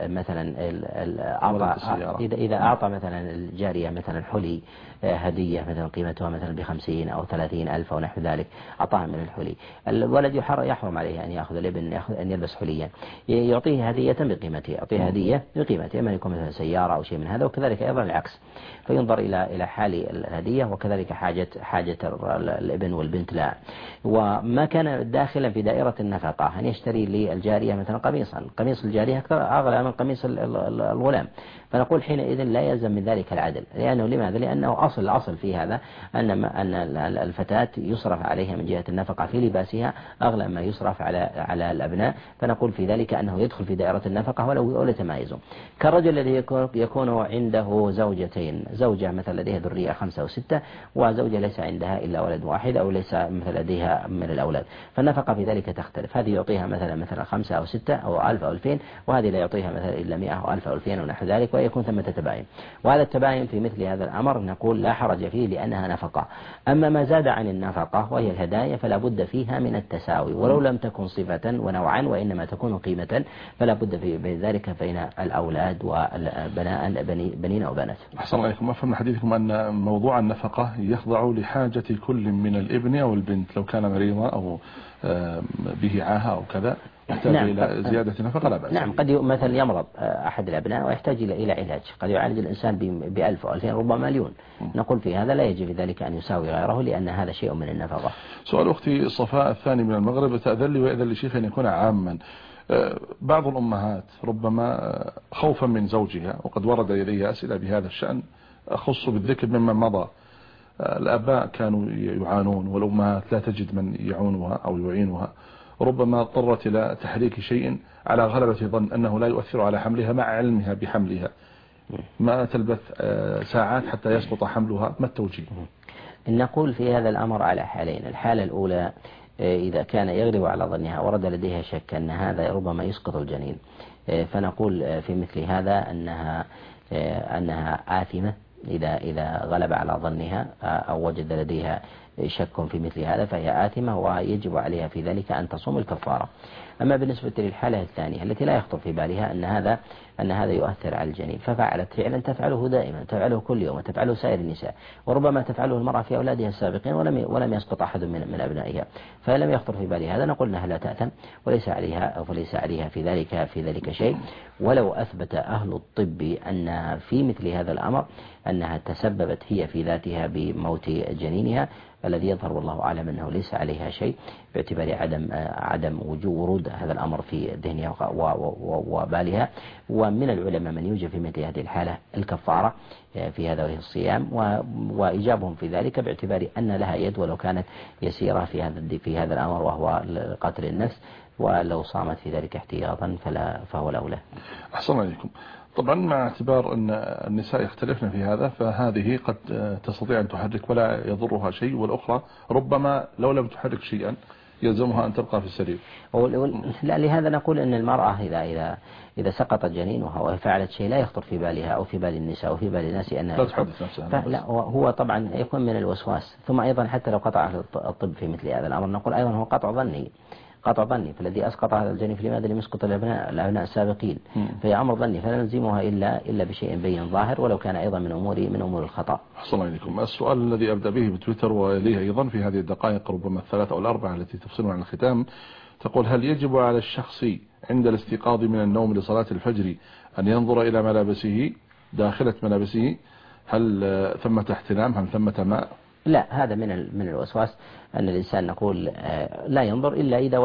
إذا أعطى مثلا الجارية مثلا حلي هدية مثلا قيمتها مثلا ب50 أو 30 ألف أو نحو ذلك، أعطاها من الحلي، الولد يحرم عليه أن يأخذ الابن أن يلبس حليا، يعطيه هدية بقيمته، يعطيه هدية بقيمته، إما يكون مثلا سيارة أو شيء من هذا. وكذلك أيضا العكس، فينظر إلى حال الهدية وكذلك حاجة الابن والبنت لا. وما كان داخلا في دائرة النفقة أن يشتري للجارية مثلا قميص الجارية أغلى من قميص الغلام، فنقول حينئذ لا يلزم من ذلك العدل. لأنه لماذا؟ لأنه الأصل في هذا أن الفتاة يصرف عليها من جهة النفقة في لباسها أغلى ما يصرف على الأبناء، فنقول في ذلك أنه يدخل في دائرة النفقة ولو يتمايزوا. كالرجل الذي يكون عنده زوجتين، زوجة مثلا لديها ذرية 5 أو 6، وزوجة ليس عندها إلا ولد واحد أو ليس مثلا لديها من الأولاد، فالنفقة في ذلك تختلف. هذه يعطيها مثلا 5 أو 6 أو 1000 أو 2000، وهذه لا يعطيها مثلا إلا 100 أو 1000 أو 2000 ونحو ذلك، ويكون ثمة تباين. وهذا التباين في مثل هذا الأمر نقول لا حرج فيه لأنها نفقة. أما ما زاد عن النفقة وهي الهدايا فلا بد فيها من التساوي، ولو لم تكن صفة ونوعا وإنما تكون قيمة فلا بد في ذلك بين الأولاد والبناء بنين وبنات. أحسن عليكم. أفهم من حديثكم أن موضوع النفقة يخضع لحاجة كل من الابن أو البنت، لو كان مريضا أو به عاهة أو كذا يحتاج إلى زيادة نفقة لا بأس. نعم، قد مثلا يمرض أحد الأبناء ويحتاج إلى علاج، قد يعالج الإنسان ب1000 أو 2000 ربما مليون. نقول في هذا لا يجب في ذلك أن يساوي غيره، لأن هذا شيء من النفقة. سؤال أختي صفاء الثاني من المغرب، تأذن لي وإذن لشيخ أن يكون عاما. بعض الأمهات ربما خوفا من زوجها، وقد ورد إلي أسئلة بهذا الشأن أخص بالذكر ممن مضى، الآباء كانوا يعانون والأمهات لا تجد من يعونها أو يعينها، ربما اضطرت إلى تحريك شيء على غلبة ظن أنه لا يؤثر على حملها مع علمها بحملها، ما تلبث ساعات حتى يسقط حملها، ما التوجيه؟ نقول في هذا الأمر على حالين. الحالة الأولى إذا كان يغلب على ظنها ورد لديها شك أن هذا ربما يسقط الجنين، فنقول في مثل هذا أنها آثمة إذا غلب على ظنها أو وجد لديها شك في مثل هذا فهي آثمة ويجب عليها في ذلك أن تصوم الكفارة. أما بالنسبة للحالة الثانية التي لا يخطر في بالها أن هذا يؤثر على الجنين، ففعلت فعلا تفعله دائما، تفعله كل يوم وتفعله سائر النساء، وربما تفعله المرأة في أولادها السابقين ولم يسقط أحد من أبنائها، فلم يخطر في بالها هذا، نقول أنها لا تأثم وليس عليها في ذلك شيء. ولو أثبت أهل الطب أن في مثل هذا الأمر أنها تسببت هي في ذاتها بموت جنينها، الذي يظهر والله أعلم أنه ليس عليها شيء باعتبار عدم ورود هذا الأمر في ذهنها وبالها. ومن العلماء من يوجب في مثل هذه الحالة الكفارة في هذا وهي الصيام، وإجابهم في ذلك باعتبار أن لها يد ولو كانت يسيرة في هذا الأمر وهو قتل النفس، ولو صامت في ذلك احتياطا فهو الأولى. أحسن عليكم. طبعا مع اعتبار أن النساء يختلفن في هذا، فهذه قد تستطيع أن تحرك ولا يضرها شيء، والأخرى ربما لو لم تحرك شيئا يلزمها أن تبقى في السرير. لا، لهذا نقول أن المرأة إذا سقط جنينها وفعلت شيء لا يخطر في بالها أو في بال النساء أو في بال الناس أنها لا تحدث نفسها، لا، هو طبعا يكون من الوسواس. ثم أيضا حتى لو قطع الطب في مثل هذا الأمر نقول أيضا هو قطع ظني، فالذي أسقط هذا الجنين فلماذا لم يسقط الأبناء السابقين؟ فهي أمر ظني فلا نلزمها إلا بشيء بين ظاهر ولو كان أيضا من أمور الخطأ. أحسن عليكم. السؤال الذي أبدأ به بتويتر وإليه أيضا في هذه الدقائق ربما 3 أو 4 التي تفصلون عن الختام، تقول: هل يجب على الشخص عند الاستيقاظ من النوم لصلاة الفجر أن ينظر إلى ملابسه داخلة ملابسه؟ هل ثمة احتلام؟ هل ثمة ماء؟ لا، هذا من الوسواس أن الإنسان نقول لا ينظر إلا إذا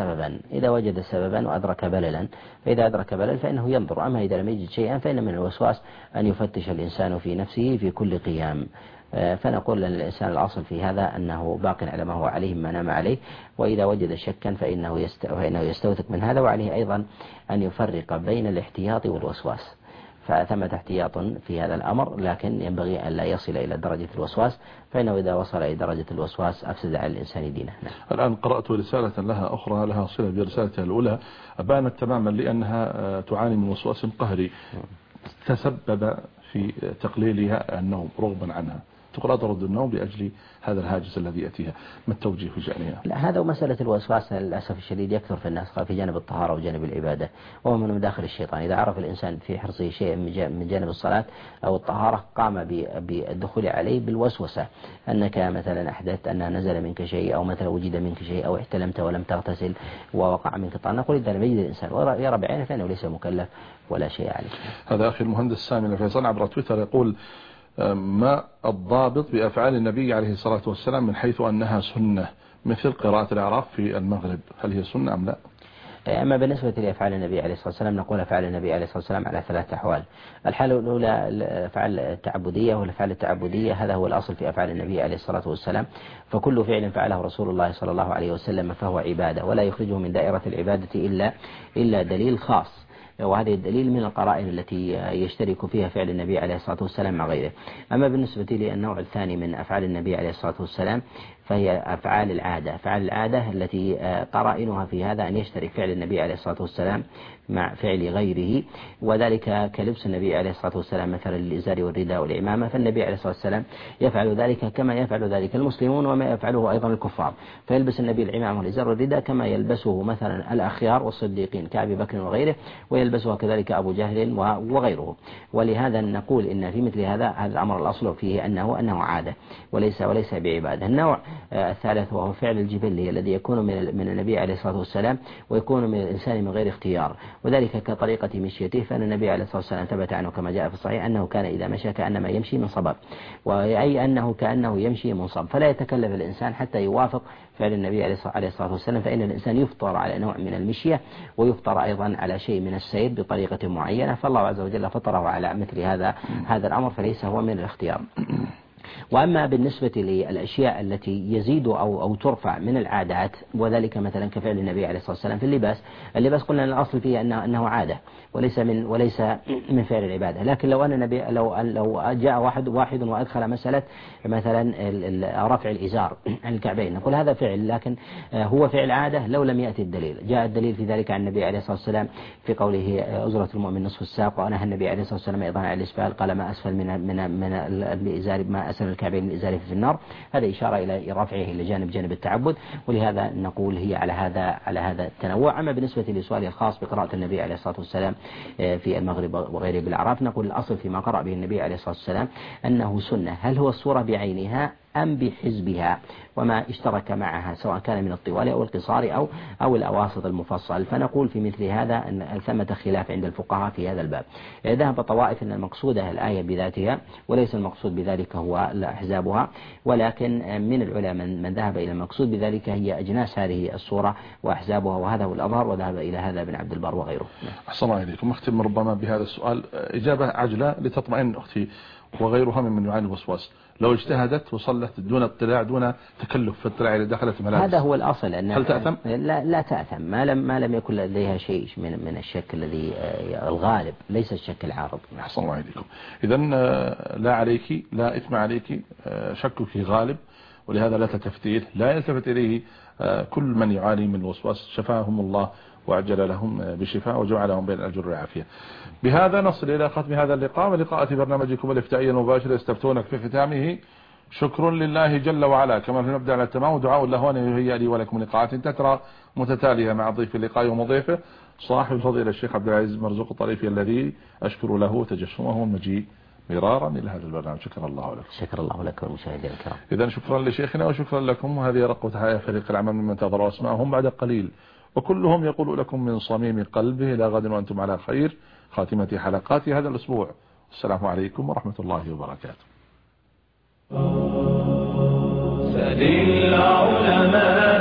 وجد سببا وأدرك بللا، فإذا أدرك بلل فإنه ينظر. أما إذا لم يجد شيئا فإن من الوسواس أن يفتش الإنسان في نفسه في كل قيام، فنقول أن الإنسان الأصل في هذا أنه باق على ما هو عليه ما نام عليه، وإذا وجد شكا فإنه يستوثق من هذا، وعليه أيضا أن يفرق بين الاحتياط والوسواس، فثمة احتياط في هذا الأمر، لكن ينبغي أن لا يصل إلى درجة الوسواس، فإنه إذا وصل إلى درجة الوسواس أفسد على الإنسان دينه. الآن قرأت رسالة لها أخرى لها صلة برسالتها الأولى، أبانت تماما لأنها تعاني من وسواس قهري تسبب في تقليلها النوم رغبا عنها، تقول أطرد النوم لأجل هذا الهاجس الذي يأتيها، ما التوجيه في شأنها؟ لا، هذا مسألة الوسواس للأسف الشديد يكثر في الناس في جانب الطهارة وجانب العبادة، وهو من مداخل الشيطان. إذا عرف الإنسان في حرصه شيء من جانب الصلاة أو الطهارة قام بالدخول عليه بالوسوسة، أنك مثلا أحدثت أن نزل منك شيء، أو مثلا وجد منك شيء، أو احتلمت ولم تغتسل ووقع منك طعن، نقول إذا لم يجد الإنسان ويرى بعينه فإنه ليس مكلف ولا شيء عليه. هذا أخي المهندس سامي الفيصل عبر تويتر يقول: ما الضابط بأفعال النبي عليه الصلاة والسلام من حيث أنها سنة مثل قراءة الأعراف في المغرب، هل هي سنة أم لا؟ أما بالنسبة لأفعال النبي عليه الصلاة والسلام نقول أفعال النبي عليه الصلاة والسلام على 3 أحوال. الحالة الأولى الأفعال التعبدية، والأفعال التعبدية هذا هو الأصل في أفعال النبي عليه الصلاة والسلام، فكل فعل فعله رسول الله صلى الله عليه وسلم فهو عبادة، ولا يخرجه من دائرة العبادة إلا دليل خاص، وهذا الدليل من القرائن التي يشترك فيها فعل النبي عليه الصلاة والسلام مع غيره. أما بالنسبة للنوع الثاني من أفعال النبي عليه الصلاة والسلام فهي أفعال العادة. أفعال العادة التي قرائنها في هذا أن يشترك فعل النبي عليه الصلاة والسلام مع فعل غيره، وذلك كلبس النبي عليه الصلاة والسلام مثلا الإزار والرداء والعمامة، فالنبي عليه الصلاة والسلام يفعل ذلك كما يفعل ذلك المسلمون وما يفعله أيضا الكفار، فيلبس النبي العمامة والإزار والرداء كما يلبسه مثلا الأخيار والصديقين كأبي بكر وغيره، ويلبسها كذلك أبو جهل وغيره. ولهذا نقول إن في مثل هذا الأمر الأصل فيه أنه عادة وليس بعبادة. النوع الثالث وهو فعل الجبلي الذي يكون من النبي عليه الصلاة والسلام ويكون من الإنسان من غير اختيار، وذلك كطريقة مشيته، فإن النبي عليه الصلاة والسلام ثبت عنه كما جاء في الصحيح أنه كان إذا مشى كأنما يمشي من صبب، وأي أنه كأنه يمشي منصب، فلا يتكلف الإنسان حتى يوافق فعل النبي عليه الصلاة والسلام، فإن الإنسان يفطر على نوع من المشية ويفطر أيضا على شيء من السير بطريقة معينة، فالله عز وجل فطره على مثل هذا الأمر، فليس هو من الاختيار. وأما بالنسبة للأشياء التي يزيد أو ترفع من العادات، وذلك مثلا كفعل النبي عليه الصلاة والسلام في اللباس قلنا الأصل فيه أنه عادة وليس من فعل العبادة. لكن لو أن النبي لو جاء واحد وأدخل مثلا رفع الإزار عن الكعبين، نقول هذا فعل، لكن هو فعل عادة لو لم يأتي الدليل. جاء الدليل في ذلك عن النبي عليه الصلاة والسلام في قوله أزرة المؤمن نصف الساق، ونهى النبي عليه الصلاة والسلام أيضا عن الإسفال، قال ما أسفل من الإزار ما أسفل الكعبين من إزاره في النار، هذا إشارة إلى رفعه إلى جانب التعبد، ولهذا نقول هي على هذا التنوع. أما بالنسبة لسؤالي الخاص بقراءة النبي عليه الصلاة والسلام في المغرب وغيره بالأعراف، نقول الأصل فيما قرأ به النبي عليه الصلاة والسلام أنه سنة، هل هو السورة بعينها أم بحزبها وما اشترك معها سواء كان من الطوال أو القصار أو الأواسط المفصل، فنقول في مثل هذا أن ثمة خلاف عند الفقهاء في هذا الباب. ذهب طوائف أن المقصودة الآية بذاتها وليس المقصود بذلك هو أحزابها، ولكن من العلماء من ذهب إلى المقصود بذلك هي أجناس هذه السورة وأحزابها، وهذا هو الأظهر، وذهب إلى هذا ابن عبد البر وغيره. أحسن الله إليكم. أختم ربما بهذا السؤال إجابة عجلة لتطمئن أختي وغيرها من يعاني الوسواس، لو اجتهدت وصلت دون اطلاع دون تكلف في الاطلاع إذا دخلت ملابس، هذا هو الأصل. هل تأثم؟ لا تأثم ما لم يكن لديها شيء من الشك الذي الغالب، ليس الشك العارض. أحسن الله إليكم. إذن لا عليك، لا إثم عليك، شكك غالب، ولهذا لا تلتفتيه، لا يلتفت إليه كل من يعاني من الوسواس، شفاهم الله وأجل لهم بشفاء وجعلهم بين الأجر والعافية. بهذا نصل إلى ختم هذا اللقاء ولقاء برنامجكم الافتائي المباشر يستفتونك في ختامه. شكر لله جل وعلا كما في المبدأ على التمام، ودعاء الله أن يهيئ لي ولكم لقاءات تترى متتالية مع ضيف اللقاء ومضيفه صاحب الفضيلة الشيخ عبد العزيز مرزوق الطريفي، الذي أشكر له تجسمه والمجيء مرارا إلى هذا البرنامج. شكر الله لكم. شكر الله لك والمشاهدين الكرام. إذن شكرا لشيخنا وشكرا لكم، وهذه رقة تحية فريق العمل ممن انتظروا أسماءهم بعد قليل، وكلهم يقول لكم من صميم قلبه إلى غد وأنتم على خير. خاتمة حلقات هذا الأسبوع، السلام عليكم ورحمة الله وبركاته. سل العلماء